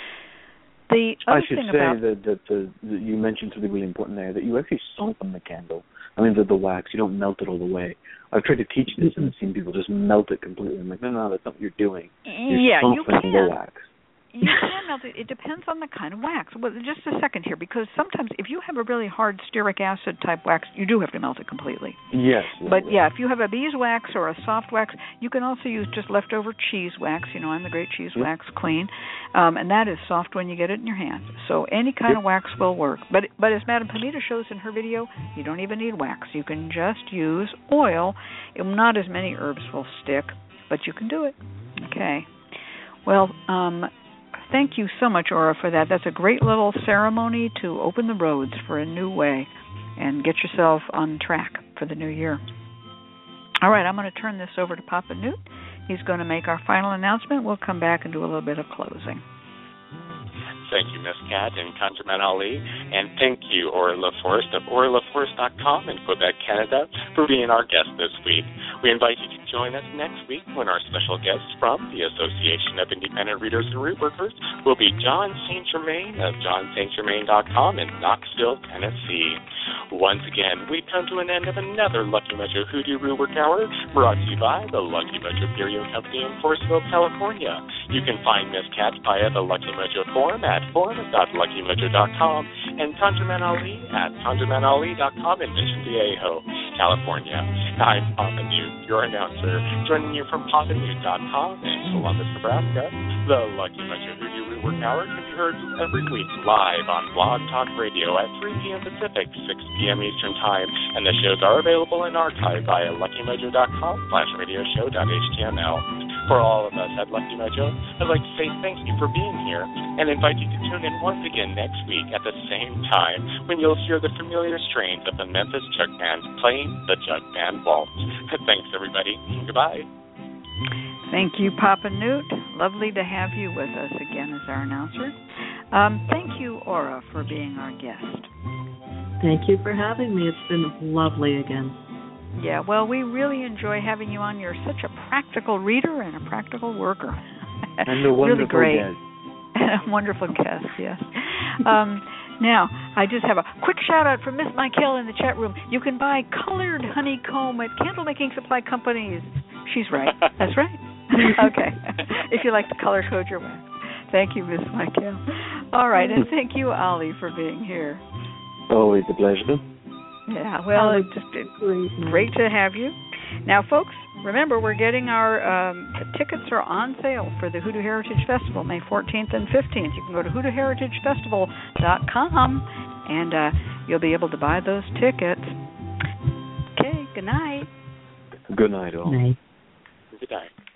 The other I should thing say about that, that, the, that you mentioned something really important there, that you actually soften the candle. I mean, the, the wax, you don't melt it all the way. I've tried to teach this and I've seen people just melt it completely. I'm like, no, no, that's not what you're doing. You're yeah, you softening can. the wax. You can melt it. It depends on the kind of wax. Well, just a second here, because sometimes if you have a really hard stearic acid type wax, you do have to melt it completely. Yes. But yeah, if you have a beeswax or a soft wax, you can also use just leftover cheese wax. You know, I'm the Great Cheese yep. Wax Queen, um, and that is soft when you get it in your hands. So any kind yep. of wax will work. But but as Madame Pamita shows in her video, you don't even need wax. You can just use oil. Not as many herbs will stick, but you can do it. Okay. Well, um, thank you so much, Aura, for that. That's a great little ceremony to open the roads for a new way and get yourself on track for the new year. All right, I'm going to turn this over to Papa Newt. He's going to make our final announcement. We'll come back and do a little bit of closing. Thank you, Miss Cat and ConjureMan Ali. And thank you, Aura LaForest of Aura LaForest dot com in Quebec, Canada, for being our guest this week. We invite you to join us next week when our special guest from the Association of Independent Readers and Root Workers will be John Saint Germain of John Saint Germain dot com in Knoxville, Tennessee. Once again, we come to an end of another Lucky Mojo Hoodoo Root Work Hour, brought to you by the Lucky Mojo Curio Company in Forestville, California. You can find Miss Cat via the Lucky Mojo forum at forum dot lucky mojo dot com and ConjureMan Ali at conjure man ali dot com in Mission Viejo, California. I'm Papa Newt, your announcer, joining you from papa newt dot com in Columbus, Nebraska. The Lucky Mojo Hoodoo Root Work Hour can be heard every week live on Blog Talk Radio at three p.m. Pacific, six p.m. Eastern Time, and the shows are available in archive via lucky mojo dot com slash radio show dot h t m l. For all of us at Lucky Mojo, I'd like to say thank you for being here and invite you to tune in once again next week at the same time when you'll hear the familiar strains of the Memphis Jug Band playing the Jug Band Waltz. Thanks, everybody. Goodbye. Thank you, Papa Newt. Lovely to have you with us again as our announcer. Um, thank you, Aura, for being our guest. Thank you for having me. It's been lovely again. Yeah, well, we really enjoy having you on. You're such a practical reader and a practical worker. And a wonderful really great. guest. And a wonderful guest, yes. Um, now, I just have a quick shout-out from Miss Michael in the chat room. You can buy colored honeycomb at candle-making supply companies. She's right. That's right. Okay. If you like to color code your wax. Thank you, Miss Michael. All right, and thank you, Ollie, for being here. Always a pleasure. Yeah, well, it's just it's great to have you. Now, folks, remember, we're getting our um, tickets are on sale for the Hoodoo Heritage Festival, May fourteenth and fifteenth. You can go to hoodoo heritage festival dot com, and uh, you'll be able to buy those tickets. Okay, good night. Good night, all. Good night. Good night.